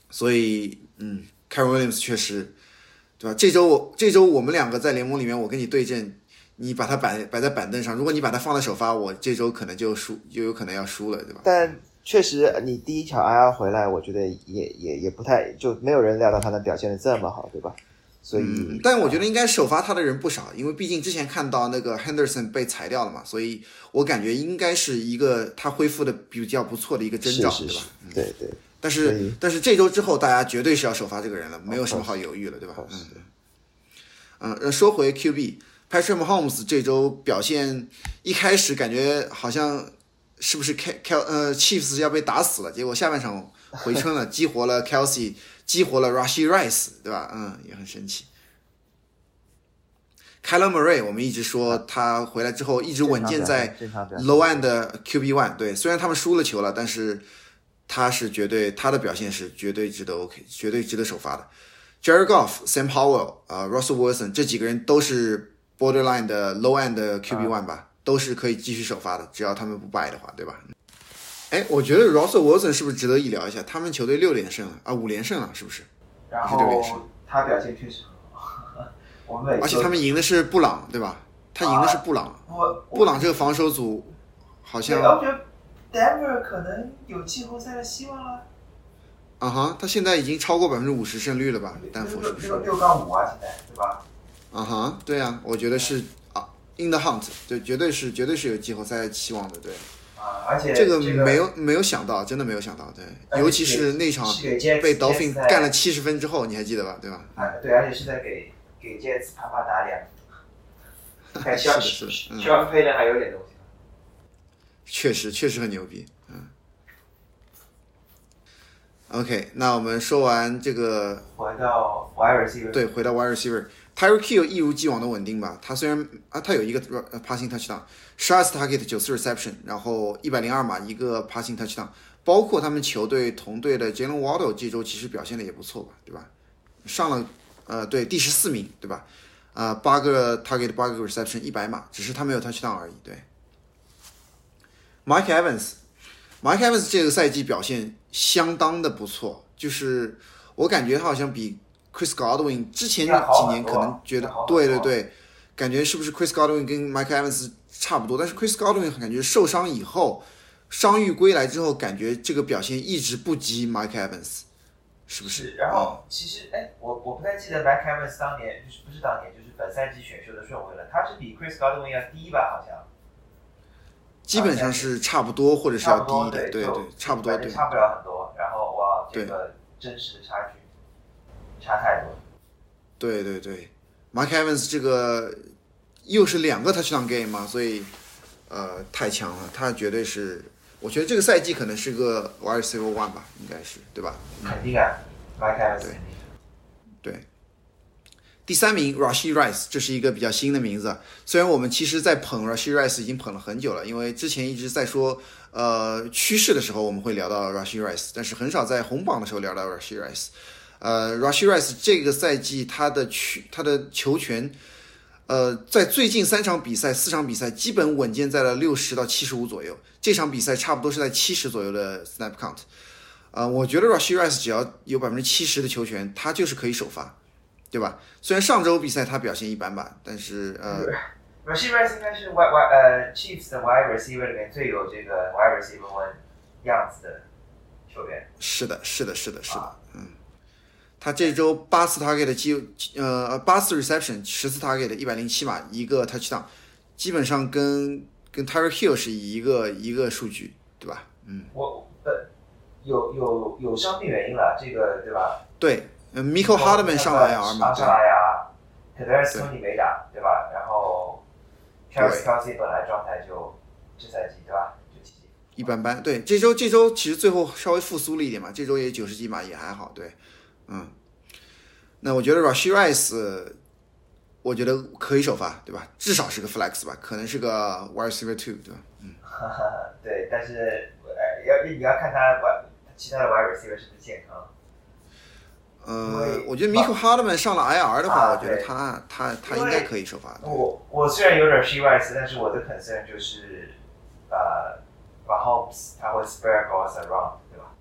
所以嗯 ，Kyren Williams 确实，对吧？这周我这周我们两个在联盟里面，我跟你对阵，你把他摆摆在板凳上，如果你把他放在首发，我这周可能就输，就有可能要输了，对吧？ 但确实，你第一场 I R 回来，我觉得也也也不太，就没有人料到他能表现的这么好，对吧？所以， 嗯、但我觉得应该首发他的人不少，因为毕竟之前看到那个 Henderson 被裁掉了嘛，所以我感觉应该是一个他恢复的比较不错的一个征兆， 是是是对吧？嗯、 对对。 但是但是这周之后，大家绝对是要首发这个人了，没有什么好犹豫了，对吧？嗯嗯，说回 Q B。Patrick Mahomes 这周表现一开始感觉好像是不是 Kel 呃 Chiefs 要被打死了，结果下半场回春了，激活了 Kelsey， 激活了 Rashee Rice， 对吧？嗯，也很神奇。Kyler Murray 我们一直说他回来之后一直稳健在 low end 的 Q B 一， 对，虽然他们输了球了，但是他是绝对他的表现是绝对值得 OK， 绝对值得首发的。Jared Goff、Sam Howell 啊、呃、Russell Wilson 这几个人都是borderline 的 low end 的 Q B 一 吧、啊，都是可以继续首发的，只要他们不败的话，对吧？哎，我觉得 Russell Wilson 是不是值得一聊一下？他们球队六连胜了啊，五连胜了，是不是？ 然后他表现确实很好，我们而且他们赢的是布朗，对吧？他赢的是布朗， 啊、 布朗这个防守组好像。 我觉得 Denver 可能有季后赛的希望了。 啊哈，他现在已经超过百分之五十胜率了吧？丹佛是不是？ 六杠五啊，现在对吧？ 啊哈，对啊，我觉得是啊 ，in the hunt， 对，绝对是，绝对是有季后赛期望的，对。 啊，而且这个没有、这个、没有想到，真的没有想到，对，尤其是那场被 Dolphin 干了七十分之后，你还记得吧？对吧？ 啊，对，而且是在给给 Jets 啪啪打脸。 是的，是的，嗯。 希望佩伦还有点东西。 确实，确实很牛逼，嗯。OK， 那我们说完这个， 回到 wide receiver， 对，回到 wide receiver。Tyreek Hill 一如既往的稳定吧，他虽然啊，他有一个 passing touchdown， 十二次 target 九次 reception， 然后一百零二码一个 passing touchdown， 包括他们球队同队的 Jalen Waddle 这周其实表现的也不错吧，对吧？上了呃对第十四名，对吧？啊、呃，八个 target 八个 reception 一百码，只是他没有 touchdown 而已，对。Mike Evans，Mike Evans 这个赛季表现相当的不错，就是我感觉他好像比Chris Godwin 之前几年可能觉得，对对对，感觉是不是 Chris Godwin 跟 Mike Evans 差不多，但是 Chris Godwin 感觉受伤以后，伤愈归来之后，感觉这个表现一直不及 Mike Evans， 是不是？ 是然后其实哎，我我不太记得 Mike Evans 当年就是不是当年就是本赛季选秀的顺位了，他是比 Chris Godwin 要低吧？好像。 基本上是差不多，或者是要低一点，对对，差不多，对。 差不了很多，然后哇，这个真实的差距。差太多了。 对对对 ，Mike Evans 这个又是两个 touchdown game 嘛，所以呃太强了，他绝对是，我觉得这个赛季可能是个 wide receiver one 吧，应该是对吧？ 肯定啊 ，Mike Evans 对对。第三名 Rashee Rice， 这是一个比较新的名字，虽然我们其实在捧 Rashee Rice 已经捧了很久了，因为之前一直在说呃趋势的时候我们会聊到 Rashee Rice， 但是很少在红榜的时候聊到 Rashee Rice。呃 ，Rashee Rice 这个赛季他的球他的球权，呃，在最近三场比赛、四场比赛基本稳健在了六十到七十五左右。这场比赛差不多是在七十左右的 snap count。呃，我觉得 Rashee Rice 只要有百分之七十的球权，他就是可以首发，对吧？虽然上周比赛他表现一般般，但是呃 ，Rashee Rice 应该是 wide wide 呃 Chiefs 的 wide receiver 里面最有这个 wide receiver one 样子的球员。 是的，是的，是的，是的，啊、嗯。他这周八次 target 机呃八次 reception 十次 target 一百零七码一个 touchdown， 基本上跟跟 Tyreek Hill 是一个一个数据，对吧？嗯。 我呃有有有伤病原因了，这个对吧？ 对，呃 Mecole Hardman 上了 I R 嘛， 上了 I R，Kadarius Toney 没打，对吧？然后 Travis Kelce 本来状态就这赛季对吧？就一般般。对，这周这周其实最后稍微复苏了一点嘛，这周也九十几码也还好，对。嗯，那我觉得 Rashee Rice， 我觉得可以首发，对吧？至少是个 flex 吧，可能是个 wide receiver two， 对吧？嗯， 对，但是呃，要你要看他其他的 wide receiver 是不是健康。 呃，我觉得 Mecole Hardman 上了 I R 的话，啊、我觉得他他他应该可以首发。 我我虽然有点 Rashee Rice， 但是我的 concern 就是呃 ，Mahomes 他会 spare balls around， 对吧？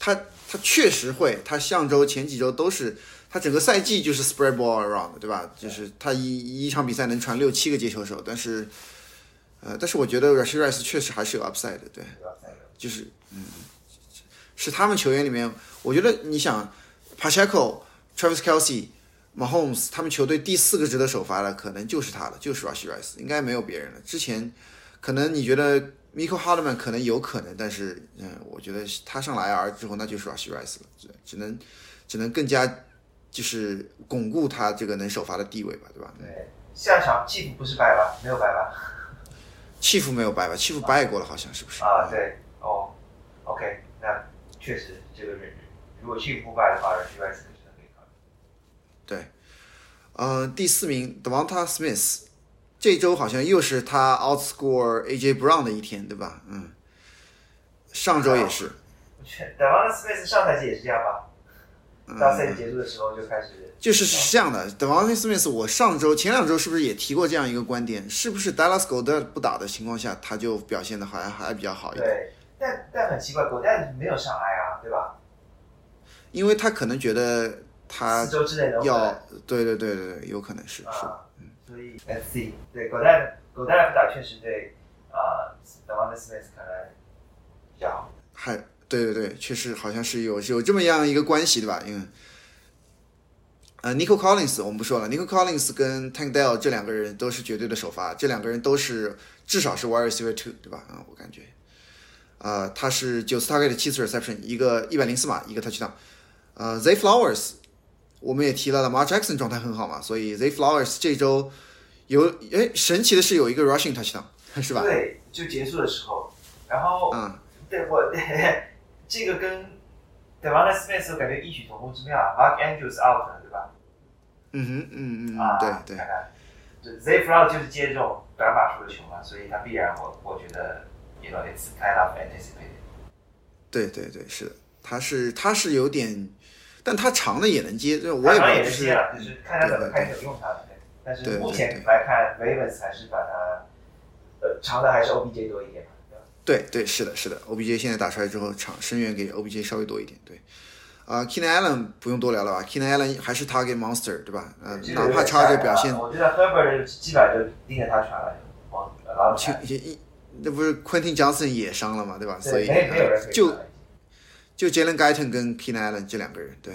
他他确实会，他上周前几周都是，他整个赛季就是 spread ball around， 对吧？就是他一一场比赛能传六七个接球手，但是，呃，但是我觉得 Rashee Rice 确实还是有 upside 的，对，就是嗯，是他们球员里面，我觉得你想 Pacheco、Travis Kelce、Mahomes 他们球队第四个值得首发的可能就是他了，就是 Rashee Rice， 应该没有别人了。之前可能你觉得 Mecole Hardman 可能有可能，但是嗯，我觉得他上了 I R 之后，那就是 Rashee Rice 了，只能只能更加就是巩固他这个能首发的地位吧，对吧？ 对，下场气服不是败吧？没有败吧？ 气服没有败吧？气服败过了，好像是不是？ 啊，对，哦 ，OK， 那确实这个人如果气服不败的话 ，Rashee Rice 可以考虑。 对，嗯、呃，第四名 Devonta Smith。这周好像又是他 outscore A J Brown 的一天，对吧？嗯，上周也是。 Devonta Smith 上赛季也是这样吧？到赛季结束的时候就开始。 就是是这样的 ，Devonta Smith， 我上周前两周是不是也提过这样一个观点？是不是 Dallas Goedert 不打的情况下，他就表现的好像还比较好一点？ 对，但但很奇怪 ，Goedert 没有上 I R， 对吧？ 因为他可能觉得他四周之内能要，对对对对对，有可能是、 啊、 是。 所以 Let's see， 对 Goedert Goedert 不打确实对啊 Devonta Smith 可能比较好。 还对对对，确实好像是有有这么样一个关系，对吧？因为呃 Nico Collins 我们不说了 ，Nico Collins 跟 Tank Dell 这两个人都是绝对的首发，这两个人都是至少是 wide receiver two， 对吧？啊、嗯，我感觉，呃，他是九次 target 七次 reception， 一个一百零四码，一个 touchdown。呃 ，Zay Flowers 我们也提了 ，Lamar Jackson 状态很好嘛，所以 Zay Flowers 这周有哎神奇的是有一个 rushing touchdown， 是吧？ 对，就结束的时候，然后嗯，对我这个跟 Devonta Smith 我感觉异曲同工之妙 ，Mark Andrews out 了，对吧？ 嗯哼，嗯嗯， 啊、 对对。 看看，对 Zay Flowers 就是接这种短码数的球嘛，所以他必然我我觉得 ，you know it's kind of anticipated。 对对对，是的，他是他是有点。但他长的也能接，我也不也能接了，就是看他怎么开始用他的。但是目前来看 ，Ravens 还是把他，呃，长的还是 O B J 多一点嘛，对吧？ 对对，是的，是的 ，O B J 现在打出来之后，长深远给 O B J 稍微多一点，对。啊、呃、，Keenan Allen 不用多聊了吧 ？Keenan Allen 还是 target monster， 对吧？呃，哪怕 Charger 表现， 我觉得 Herbert 基本上就盯着他传了，往老就一那不是 Quentin Johnson 也伤了嘛，对吧？ 对所以没没有人可以就就 Jalen Guyton 跟 Keenan Allen 这两个人，对。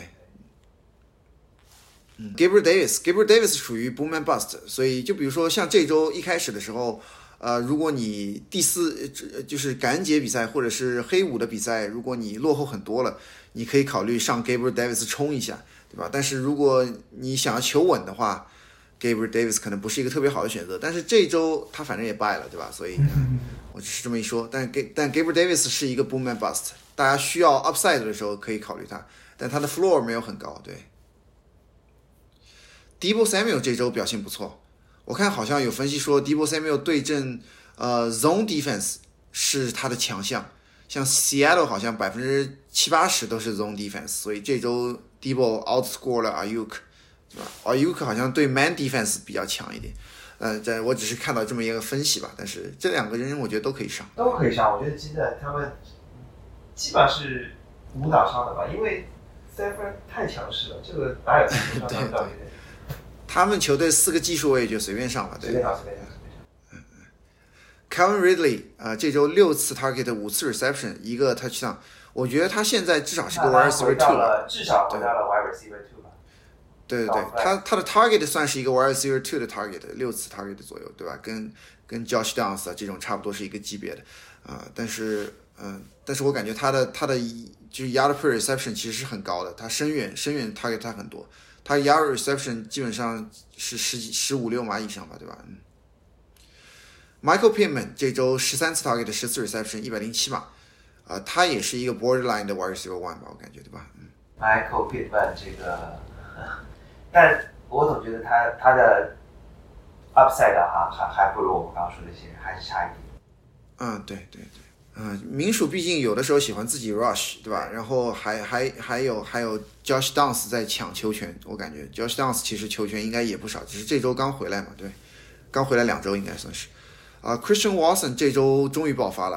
嗯 Gabriel Davis，Gabriel Davis 属于 boom and bust， 所以就比如说像这周一开始的时候，呃，如果你第四就是感恩节比赛或者是黑五的比赛，如果你落后很多了，你可以考虑上 Gabriel Davis 冲一下，对吧？但是如果你想要求稳的话 ，Gabriel Davis 可能不是一个特别好的选择。但是这周他反正也败了，对吧？所以我只是这么一说。但但 Gabriel Davis 是一个 boom and bust， 大家需要 upside 的时候可以考虑他，但他的 floor 没有很高，对。Deebo Samuel 这周表现不错，我看好像有分析说 Deebo Samuel 对阵呃 zone defense 是他的强项，像 Seattle 好像百分之七八十都是 zone defense， 所以这周 Deebo outscore 了 Ayuk， 对吧 ？Ayuk 好像对 man defense 比较强一点，呃，这我只是看到这么一个分析吧，但是这两个人我觉得都可以上， 都可以上，我觉得真的他们基本上是无脑上的吧，因为 Stafford 太强势了，这个哪有技术上他们到底？ 他们球队四个技术位就随便上了，对。 随便上，随便上，随便上。 嗯嗯。Calvin Ridley 啊、呃，这周六次 target 五次 reception 一个 touchdown， 我觉得他现在至少是个 wide receiver two 了，至少回到了 wide receiver two 吧。 对对对，他他的 target 算是一个 wide receiver two 的 target， 六次 target 左右，对吧？跟跟 Josh Downs 啊这种差不多是一个级别的啊、呃，但是嗯、呃，但是我感觉他的他的就是 yard per reception 其实是很高的，他深远深远 target 他很多。他 yard reception 基本上是十几十五六码以上吧，对吧？嗯。Michael Pittman 这周十三次 target 十次 reception 一百零七码，啊、呃，他也是一个 borderline 的 wide receiver one 吧，我感觉，对吧？嗯。 Michael Pittman 这个，但我总觉得他他的 upside 还还还不如我们刚刚说的这些人，还是差一点。 嗯，对对对。嗯，民属毕竟有的时候喜欢自己 rush， 对吧？然后还还还有还有 Josh Downs 在抢球权，我感觉 Josh Downs 其实球权应该也不少，只是这周刚回来嘛，对，刚回来两周应该算是。啊、呃、，Christian Watson 这周终于爆发了，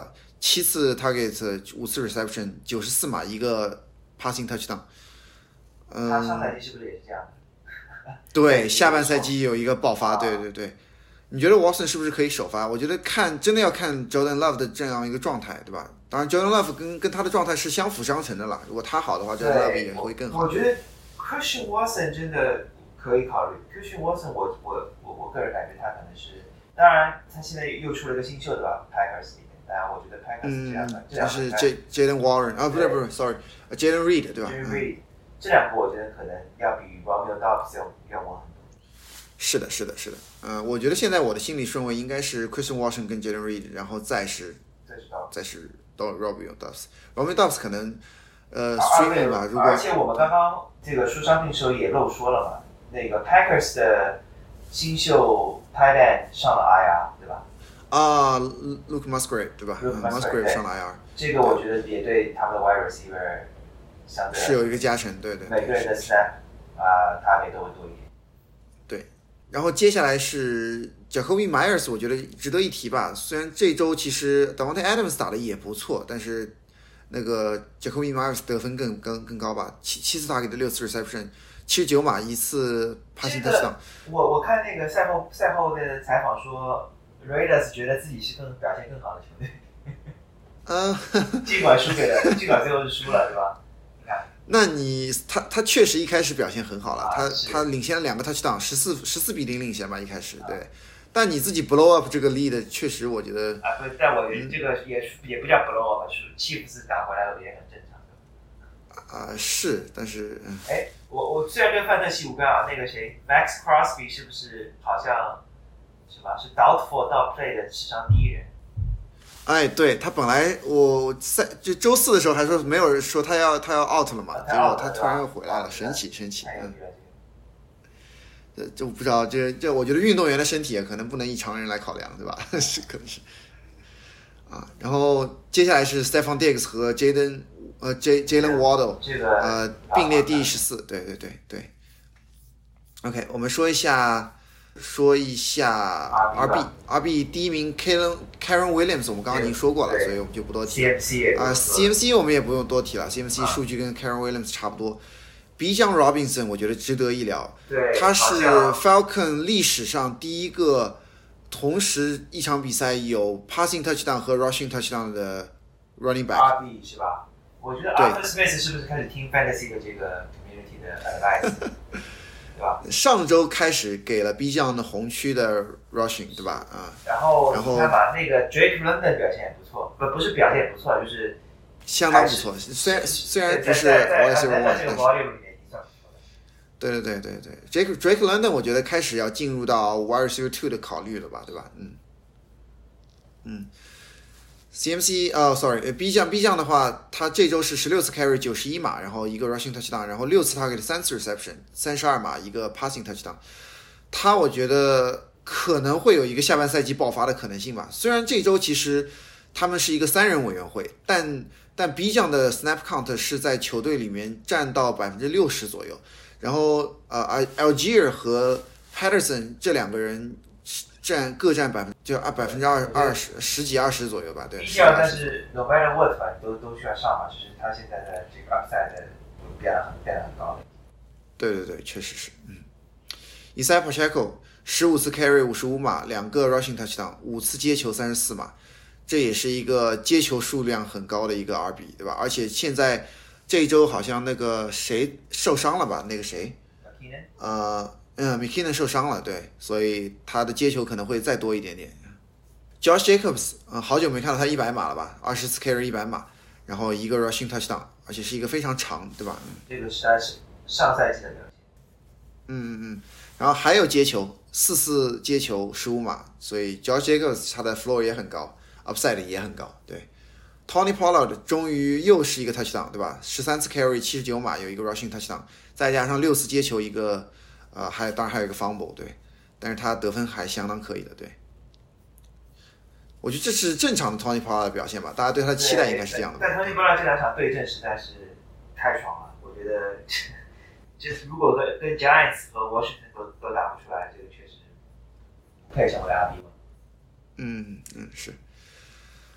七次 target， 五次 reception， 九十四码，一个 passing touchdown。 嗯，他上赛季是不是也是这样的？ 对，下半赛季有一个爆发，对对对。你觉得 Watson 是不是可以首发？我觉得看真的要看 Jordan Love 的这样一个状态，对吧？当然 Jordan Love 跟跟他的状态是相辅相成的了。如果他好的话 ，Jordan Love 也会更好。 我觉得 Christian Watson 真的可以考虑。Christian Watson， 我我我我个人感觉他可能是，当然他现在又出了个新秀，对吧 ？Packers 里面，当然我觉得 Packers 这两个，这两个就是 J Jalen Warren 啊，不是不是 ，sorry，Jalen Reed 对吧 ？Jalen Reed 这两个我觉得可能要比 Romeo Doubs 要要稳很多。 是的，是的，是的，嗯、呃，我觉得现在我的心理顺位应该是 Christian Watson 跟 Jalen Reed， 然后再是再是到 Romeo Doubs，Romeo Doubs 可能呃 streaming 吧，如果而且我们刚刚这个书商品的时候也漏说了嘛，那个 Packers 的新秀 tight end 上了 I R， 对吧？ 啊 ，Luke Musgrave 对吧 ？Luke Musgrave 上了 I R， 这个我觉得也对他们的 wide receiver 相对是有一个加成，对对。 每个人的 snap 啊，他也都会多一点。 对。然后接下来是 Jacoby Myers， 我觉得值得一提吧。虽然这周其实 Davante Adams 打的也不错，但是那个 Jacoby Myers 得分更更更高吧，七七次打给的六次 reception， 七十九码一次 passing touchdown。 我我看那个赛后赛后的采访说 ，Raiders 觉得自己是更表现更好的球队。 嗯， 尽管输给了，尽管最后是输了，对吧？你看。 那你他他确实一开始表现很好了， 啊、 他他领先了两个 touchdown， 十四十四比零领先吧一开始，对。啊、但你自己 blow up 这个 lead， 确实我觉得啊，不，但我觉得这个也、嗯、也不叫 blow up， 是七五四打回来了也很正常的。 啊、呃，是，但是哎、嗯，我我虽然跟范特西无关啊，那个谁 Max Crosby 是不是好像什么是 doubtful 到 play 的史上第一人？ 哎，对他本来我赛就周四的时候还说没有人说他要他要 out 了嘛，结果他突然又回来了，神奇神奇，嗯，这就不知道这这我觉得运动员的身体也可能不能以常人来考量，对吧？是可能是啊，然后接下来是 Stephon Diggs 和 Jalen 呃 J Jalen Waddle， 这个呃并列第十四，对对对对。OK， 我们说一下。说一下 R B R B 第一名 Karen Karen Williams， 我们刚刚已经说过了，所以我们就不多提了。啊 ，C M C 我们也不用多提了 ，C M C 数据跟 Karen Williams 差不多。B 将 Robinson 我觉得值得一聊，他是 Falcon 历史上第一个同时一场比赛有 passing touchdown 和 rushing touchdown 的 running back。 R B 是吧？我觉得 Arthur Smith 是不是开始听 Fantasy 的这个 community 的 advice？ 上周开始给了 B 将的红区的 rushing， 对吧？啊、 嗯，然后然后他把那个 Drake London 表现也不错，不不是表现也不错，就是相当不错。虽然虽然不是 wide receiver one， 但是对对对对对 ，Drake Drake London 我觉得开始要进入到 wide receiver two 的考虑了吧，对吧？嗯嗯。C M C 哦、oh, ，sorry， B 将 B 将的话，他这周是十六次 carry 九十一码，然后一个 rushing touchdown， 然后六次 target 三次 reception 三十二码，一个 passing touchdown。他我觉得可能会有一个下半赛季爆发的可能性吧。虽然这周其实他们是一个三人委员会，但但 B 将的 snap count 是在球队里面占到百分之六十左右。然后呃 ，Algier 和 Patterson 这两个人。占各占百分就二百分之二二十十几二十左右吧，对。 必须要，但是 no matter what 吧，都都需要上嘛，就是他现在的这个 upside 的变得很变得很高。 对对对，确实是，嗯。Isaiah Pacheco 十五次 carry 五十五码，两个 rushing touchdown， 五次接球三十四码，这也是一个接球数量很高的一个 R B， 对吧？而且现在这一周好像那个谁受伤了吧？那个谁？呃。嗯 ，McKinnon 受伤了，对，所以他的接球可能会再多一点点。Josh Jacobs， 嗯，好久没看到他一百码了吧？二十次 carry 一百码，然后一个 rushing touchdown， 而且是一个非常长，对吧？ 嗯、这个实在是上赛季的表现。 嗯嗯嗯，然后还有接球，四次接球十五码，所以 Josh Jacobs 他的 floor 也很高 ，upside 也很高，对。Tony Pollard 终于又是一个 touchdown， 对吧？十三次 carry 七十九码，有一个 rushing touchdown， 再加上六次接球一个。呃，还有当然还有一个 fumble， 对，但是他得分还相当可以的，对。我觉得这是正常的 Tony Pollard 的表现吧，大家对他的期待应该是这样的。 但 Tony Pollard 这两场对阵实在是太爽了，我觉得，就是如果跟跟 Giants 和 Washington 都都打不出来，这个确实配成为 R B 嘛。 嗯嗯是。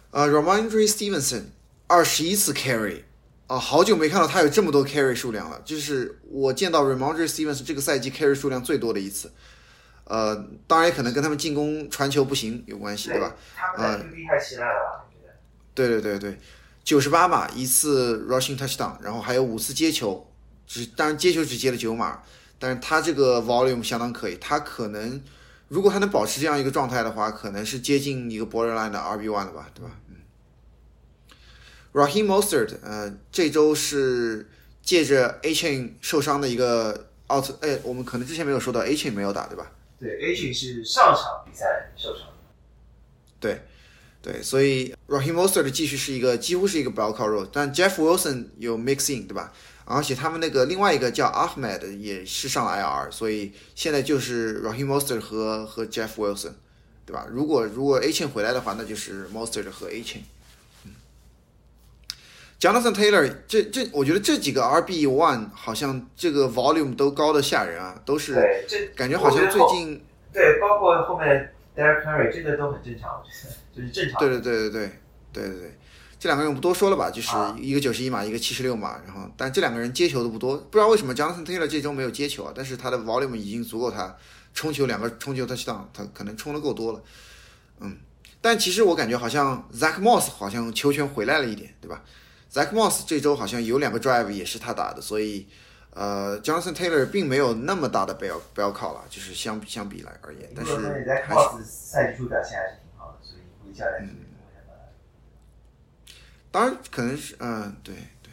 呃 Ramondre Stevenson 二十一次 carry 啊、呃，好久没看到他有这么多 carry 数量了，就是我见到 Ramondre Stevenson 这个赛季 carry 数量最多的一次。呃，当然也可能跟他们进攻传球不行有关系，对吧？ 他们的 Q B 太稀烂了吧？ 呃、对对对对，九十八码一次 rushing touchdown， 然后还有五次接球，只当然接球只接了九码，但是他这个 volume 相当可以，他可能如果他能保持这样一个状态的话，可能是接近一个 borderline 的 R B 一 了吧，对吧？嗯。Raheem Mostert， 呃，这周是借着 A Chain 受伤的一个 out， 哎，我们可能之前没有说到 A Chain 没有打，对吧？ 对 ，A Chain 是上场比赛受伤。 对，对，所以 Raheem Mostert 继续是一个几乎是一个不要靠肉，但 Jeff Wilson 有 mix in， 对吧？而且他们那个另外一个叫 Ahmed 也是上了 I R， 所以现在就是 Raheem Mostert 和和 Jeff Wilson， 对吧？如果如果 A Chain 回来的话，那就是 Mostert 和 A Chain。嗯 Jonathan Taylor 这这，我觉得这几个 R B 一 好像这个 volume 都高的吓人啊，都是感觉好像最近对，包括后面 Derrick Henry 这个都很正常，我觉得就是正常。 对对对对对对对对，这两个人不多说了吧，就是一个九十一码，一个七十六码，然后但这两个人接球都不多，不知道为什么 Jonathan Taylor 这周没有接球啊，但是他的 volume 已经足够他冲球两个冲球 touchdown， 他可能冲的够多了，嗯，但其实我感觉好像 Zach Moss 好像球权回来了一点，对吧？ Zach Moss 这周好像有两个 drive 也是他打的，所以呃 Jonathan Taylor 并没有那么大的不要不要靠了，就是相比相比来而言，但是 Zach Moss 赛季初表现还是挺好的，所以估计下来。嗯当然可能是嗯对对，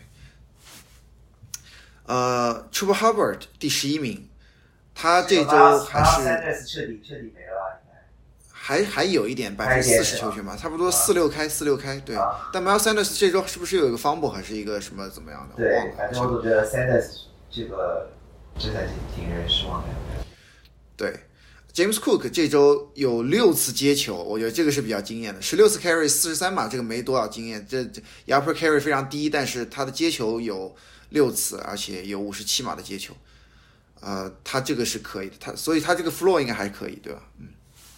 呃 Chuba Hubbard 第十一名，他这周还是彻底彻底没了吧， 还还有一点百分之四十球权吧，差不多四六开四六开，对。啊、但 Miles Sanders 这周是不是有一个 fumble 还是一个什么怎么样的？ 对，反正我觉得 Sanders 这个这赛季挺让人失望的。 对。James Cook 这周有六次接球，我觉得这个是比较惊艳的。十六次 carry 四十三码，这个没多少经验。这 Yard carry 非常低，但是他的接球有六次，而且有五十七码的接球。呃，他这个是可以的，他所以他这个 floor 应该还可以，对吧？嗯。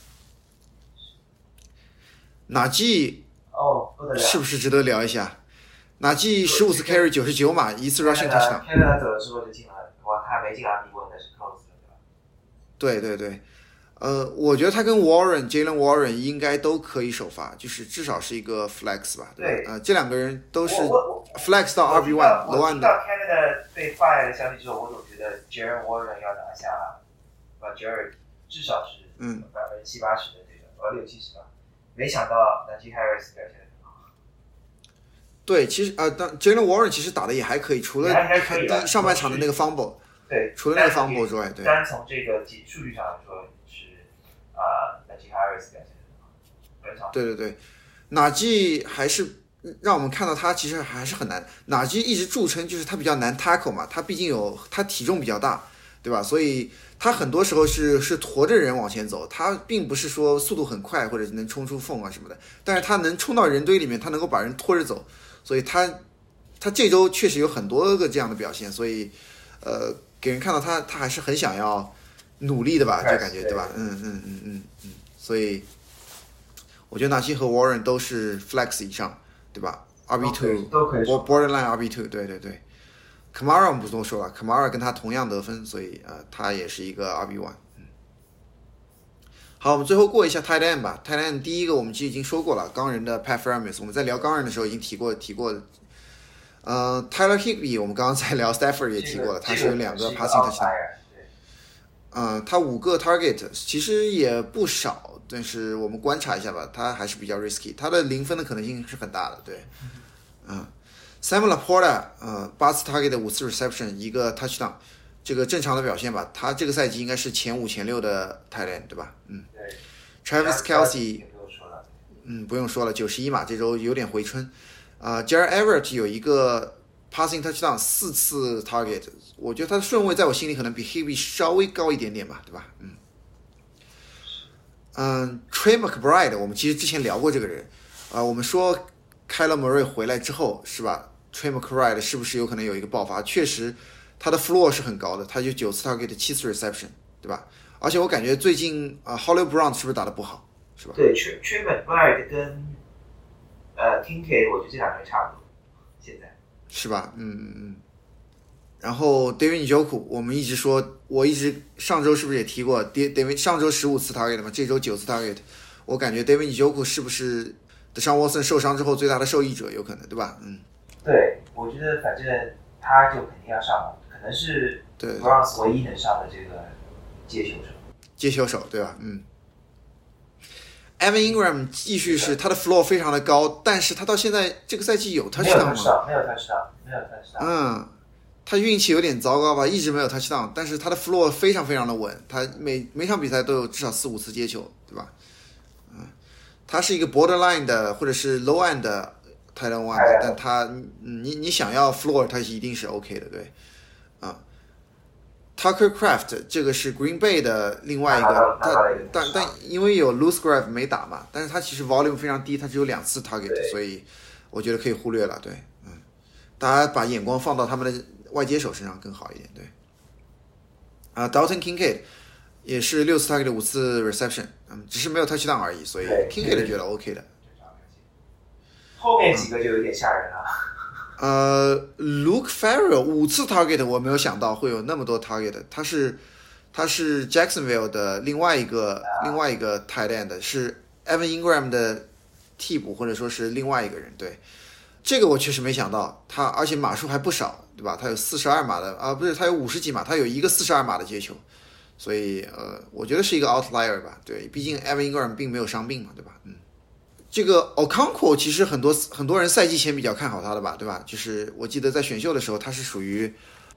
哪季哦， 是不是值得聊一下？哪季十五次 carry 九十九码，一次 rushing touchdown。 看到他走的时候就进了，哇，他还没进 R B 一，但是 close 了，对吧？ 对对对。呃，我觉得他跟 Warren、Jalen Warren 应该都可以首发，就是至少是一个 flex 吧， 对吧？呃，这两个人都是 flex 到 R B 一 楼岸的。 我听到 Canada 被 fire 的消息之后，我总觉得 Jalen Warren 要拿下，把 Jared 至少是嗯百分之七八十的这个，呃六七十吧。没想到 Najee Harris 表现得很好。 对，其实呃，当 Jalen Warren 其实打的也还可以，除了第上半场的那个 fumble， 对， 除了那个 fumble 之外，对。 单从这个数据上来说。啊，纳吉哈瑞斯表现很好。 对对对，纳吉还是让我们看到他其实还是很难。纳吉一直著称就是他比较难 tackle 嘛，他毕竟有他体重比较大，对吧？所以他很多时候是是驮着人往前走，他并不是说速度很快或者能冲出缝啊什么的，但是他能冲到人堆里面，他能够把人拖着走，所以他他这周确实有很多个这样的表现，所以呃，给人看到他他还是很想要。努力的吧，就感觉对吧？嗯嗯嗯嗯嗯，所以我觉得纳西和 Warren 都是 flex 以上，对吧 ？R B 二都可以 ，borderline R B 二，对对对。Kamara 我们不多说了 ，Kamara 跟他同样得分，所以呃，他也是一个 R B 一。嗯。好，我们最后过一下 tight end 吧。tight end 第一个我们其实已经说过了，钢人的 Pat Freiermuth， 我们在聊钢人的时候已经提过提过。呃 ，Tyler Higbee 我们刚刚在聊 Stafford 也提过了，他是有两个 passing touchdown。嗯，他五个 target 其实也不少，但是我们观察一下吧，他还是比较 risky， 他的零分的可能性是很大的，对。嗯 ，Sam Laporta 呃八次 target 五次 reception 一个 touchdown， 这个正常的表现吧，他这个赛季应该是前五前六的 tight end 对吧？嗯。 对。 Travis Kelce 嗯不用说了，九十一码这周有点回春，啊、呃、，Jared Everett 有一个。passing touchdown 四次 target， 我觉得他的顺位在我心里可能比 Higbee 稍微高一点点吧，对吧？嗯，嗯 ，Trey McBride 我们其实之前聊过这个人，啊、呃，我们说 Kyler Murray 回来之后是吧 ？Trey McBride 是不是有可能有一个爆发？确实，他的 floor 是很高的，他就九次 target 七次 reception， 对吧？而且我感觉最近啊、呃、，Hollywood Brown 是不是打得不好？是吧？ 对 ，Trey Trey McBride 跟呃 Kincaid 我觉得这两个人差不多，现在是吧？嗯嗯嗯。然后 David Njoku 我们一直说，我一直上周是不是也提过 David 上周十五次 target 嘛，这周九次 target， 我感觉 David Njoku 是不是德尚沃森受伤之后最大的受益者，有可能对吧？嗯， 对，我觉得反正他就肯定要上了，可能是 Browns 唯一能上的这个接球手， 接球手对吧？嗯。Evan Ingram 继续是他的 floor 非常的高，但是他到现在这个赛季有 touchdown 吗？ 没有 touchdown， 没有 touchdown。 嗯，他运气有点糟糕吧，一直没有 touchdown， 但是他的 floor 非常非常的稳，他每每场比赛都有至少四五次接球，对吧？嗯，他是一个 borderline 的或者是 low end 的 tight end one， 但他你你想要 floor 他一定是 OK 的，对，啊。Tucker Craft 这个是 Green Bay 的另外一个，但但但因为有 Loose Grave 没打嘛，但是他其实 volume 非常低，他只有两次 target， 所以我觉得可以忽略了。对，嗯，大家把眼光放到他们的外接手身上更好一点。对，啊 ，Dalton Kincaid 也是六次 target 五次 reception， 嗯，只是没有 touchdown 而已，所以 Kincaid 觉得 OK 的。 后面几个就有点吓人了。 呃 ，Luke Farrell 五次 target， 我没有想到会有那么多 target， 他是他是 Jacksonville 的另外一个、啊、另外一个 tight end， 是 Evan Ingram 的替补或者说是另外一个人。对，这个我确实没想到，他而且码数还不少，对吧？他有四十二码的啊，不是，他有五十几码，他有一个四十二码的接球，所以呃，我觉得是一个 outlier 吧。对，毕竟 Evan Ingram 并没有伤病嘛，对吧？嗯。这个 Okonkwo 其实很多很多人赛季前比较看好他的吧，对吧？就是我记得在选秀的时候，他是属于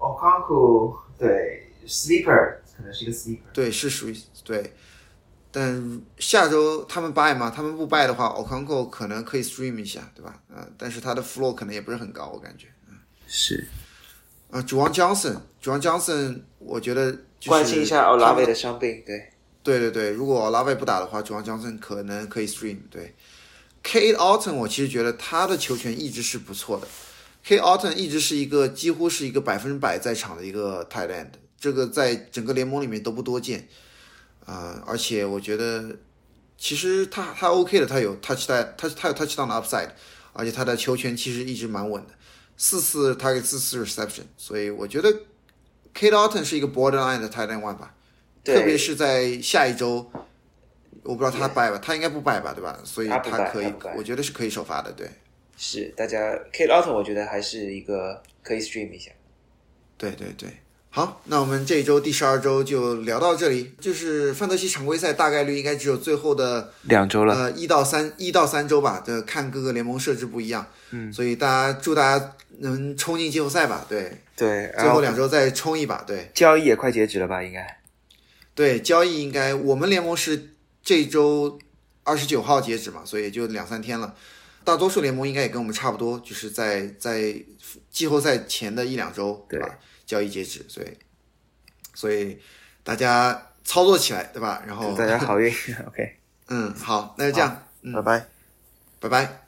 Okonkwo 对 sleeper， 可能是一个 sleeper， 对，是属于对。但下周他们败吗？他们不败的话 ，Okonkwo 可能可以 stream 一下，对吧？嗯、呃，但是他的 floor 可能也不是很高，我感觉。嗯， 是。 啊 ，Juwan Johnson，Juwan Johnson， 我觉得就是关心一下 Olave 的伤病，对。 对对对，如果 Olave 不打的话 ，Juwan Johnson 可能可以 stream， 对。Kate Otten 我其实觉得他的球权一直是不错的 ，Kate Otten 一直是一个几乎是一个百分之百在场的一个 tight end， 这个在整个联盟里面都不多见，啊、呃，而且我觉得其实他他 OK 的，他有 touchdown， 他他有 touchdown 的 upside， 而且他的球权其实一直蛮稳的，四次 target 四次 reception， 所以我觉得 Kate Otten 是一个 borderline 的 tight end one 吧，特别是在下一周。我不知道他败吧，他应该不败吧，对吧？所以他可以，我觉得是可以首发的，对。 是，大家 Kate Otten 我觉得还是一个可以 stream 一下。 对对对，好，那我们这一周第十二周就聊到这里。就是范德西常规赛大概率应该只有最后的两周了， 呃，一到三一到三周吧，这看各个联盟设置不一样，嗯，所以大家祝大家能冲进季后赛吧，对对， 最后两周再冲一把，对。 交易也快截止了吧？应该。 对，交易应该我们联盟是。这周二十九号截止嘛，所以也就两三天了。大多数联盟应该也跟我们差不多，就是在在季后赛前的一两周，对吧？交易截止，所以所以大家操作起来，对吧？然后大家好运，OK。 嗯，好，那就这样，嗯， 拜拜， 拜拜。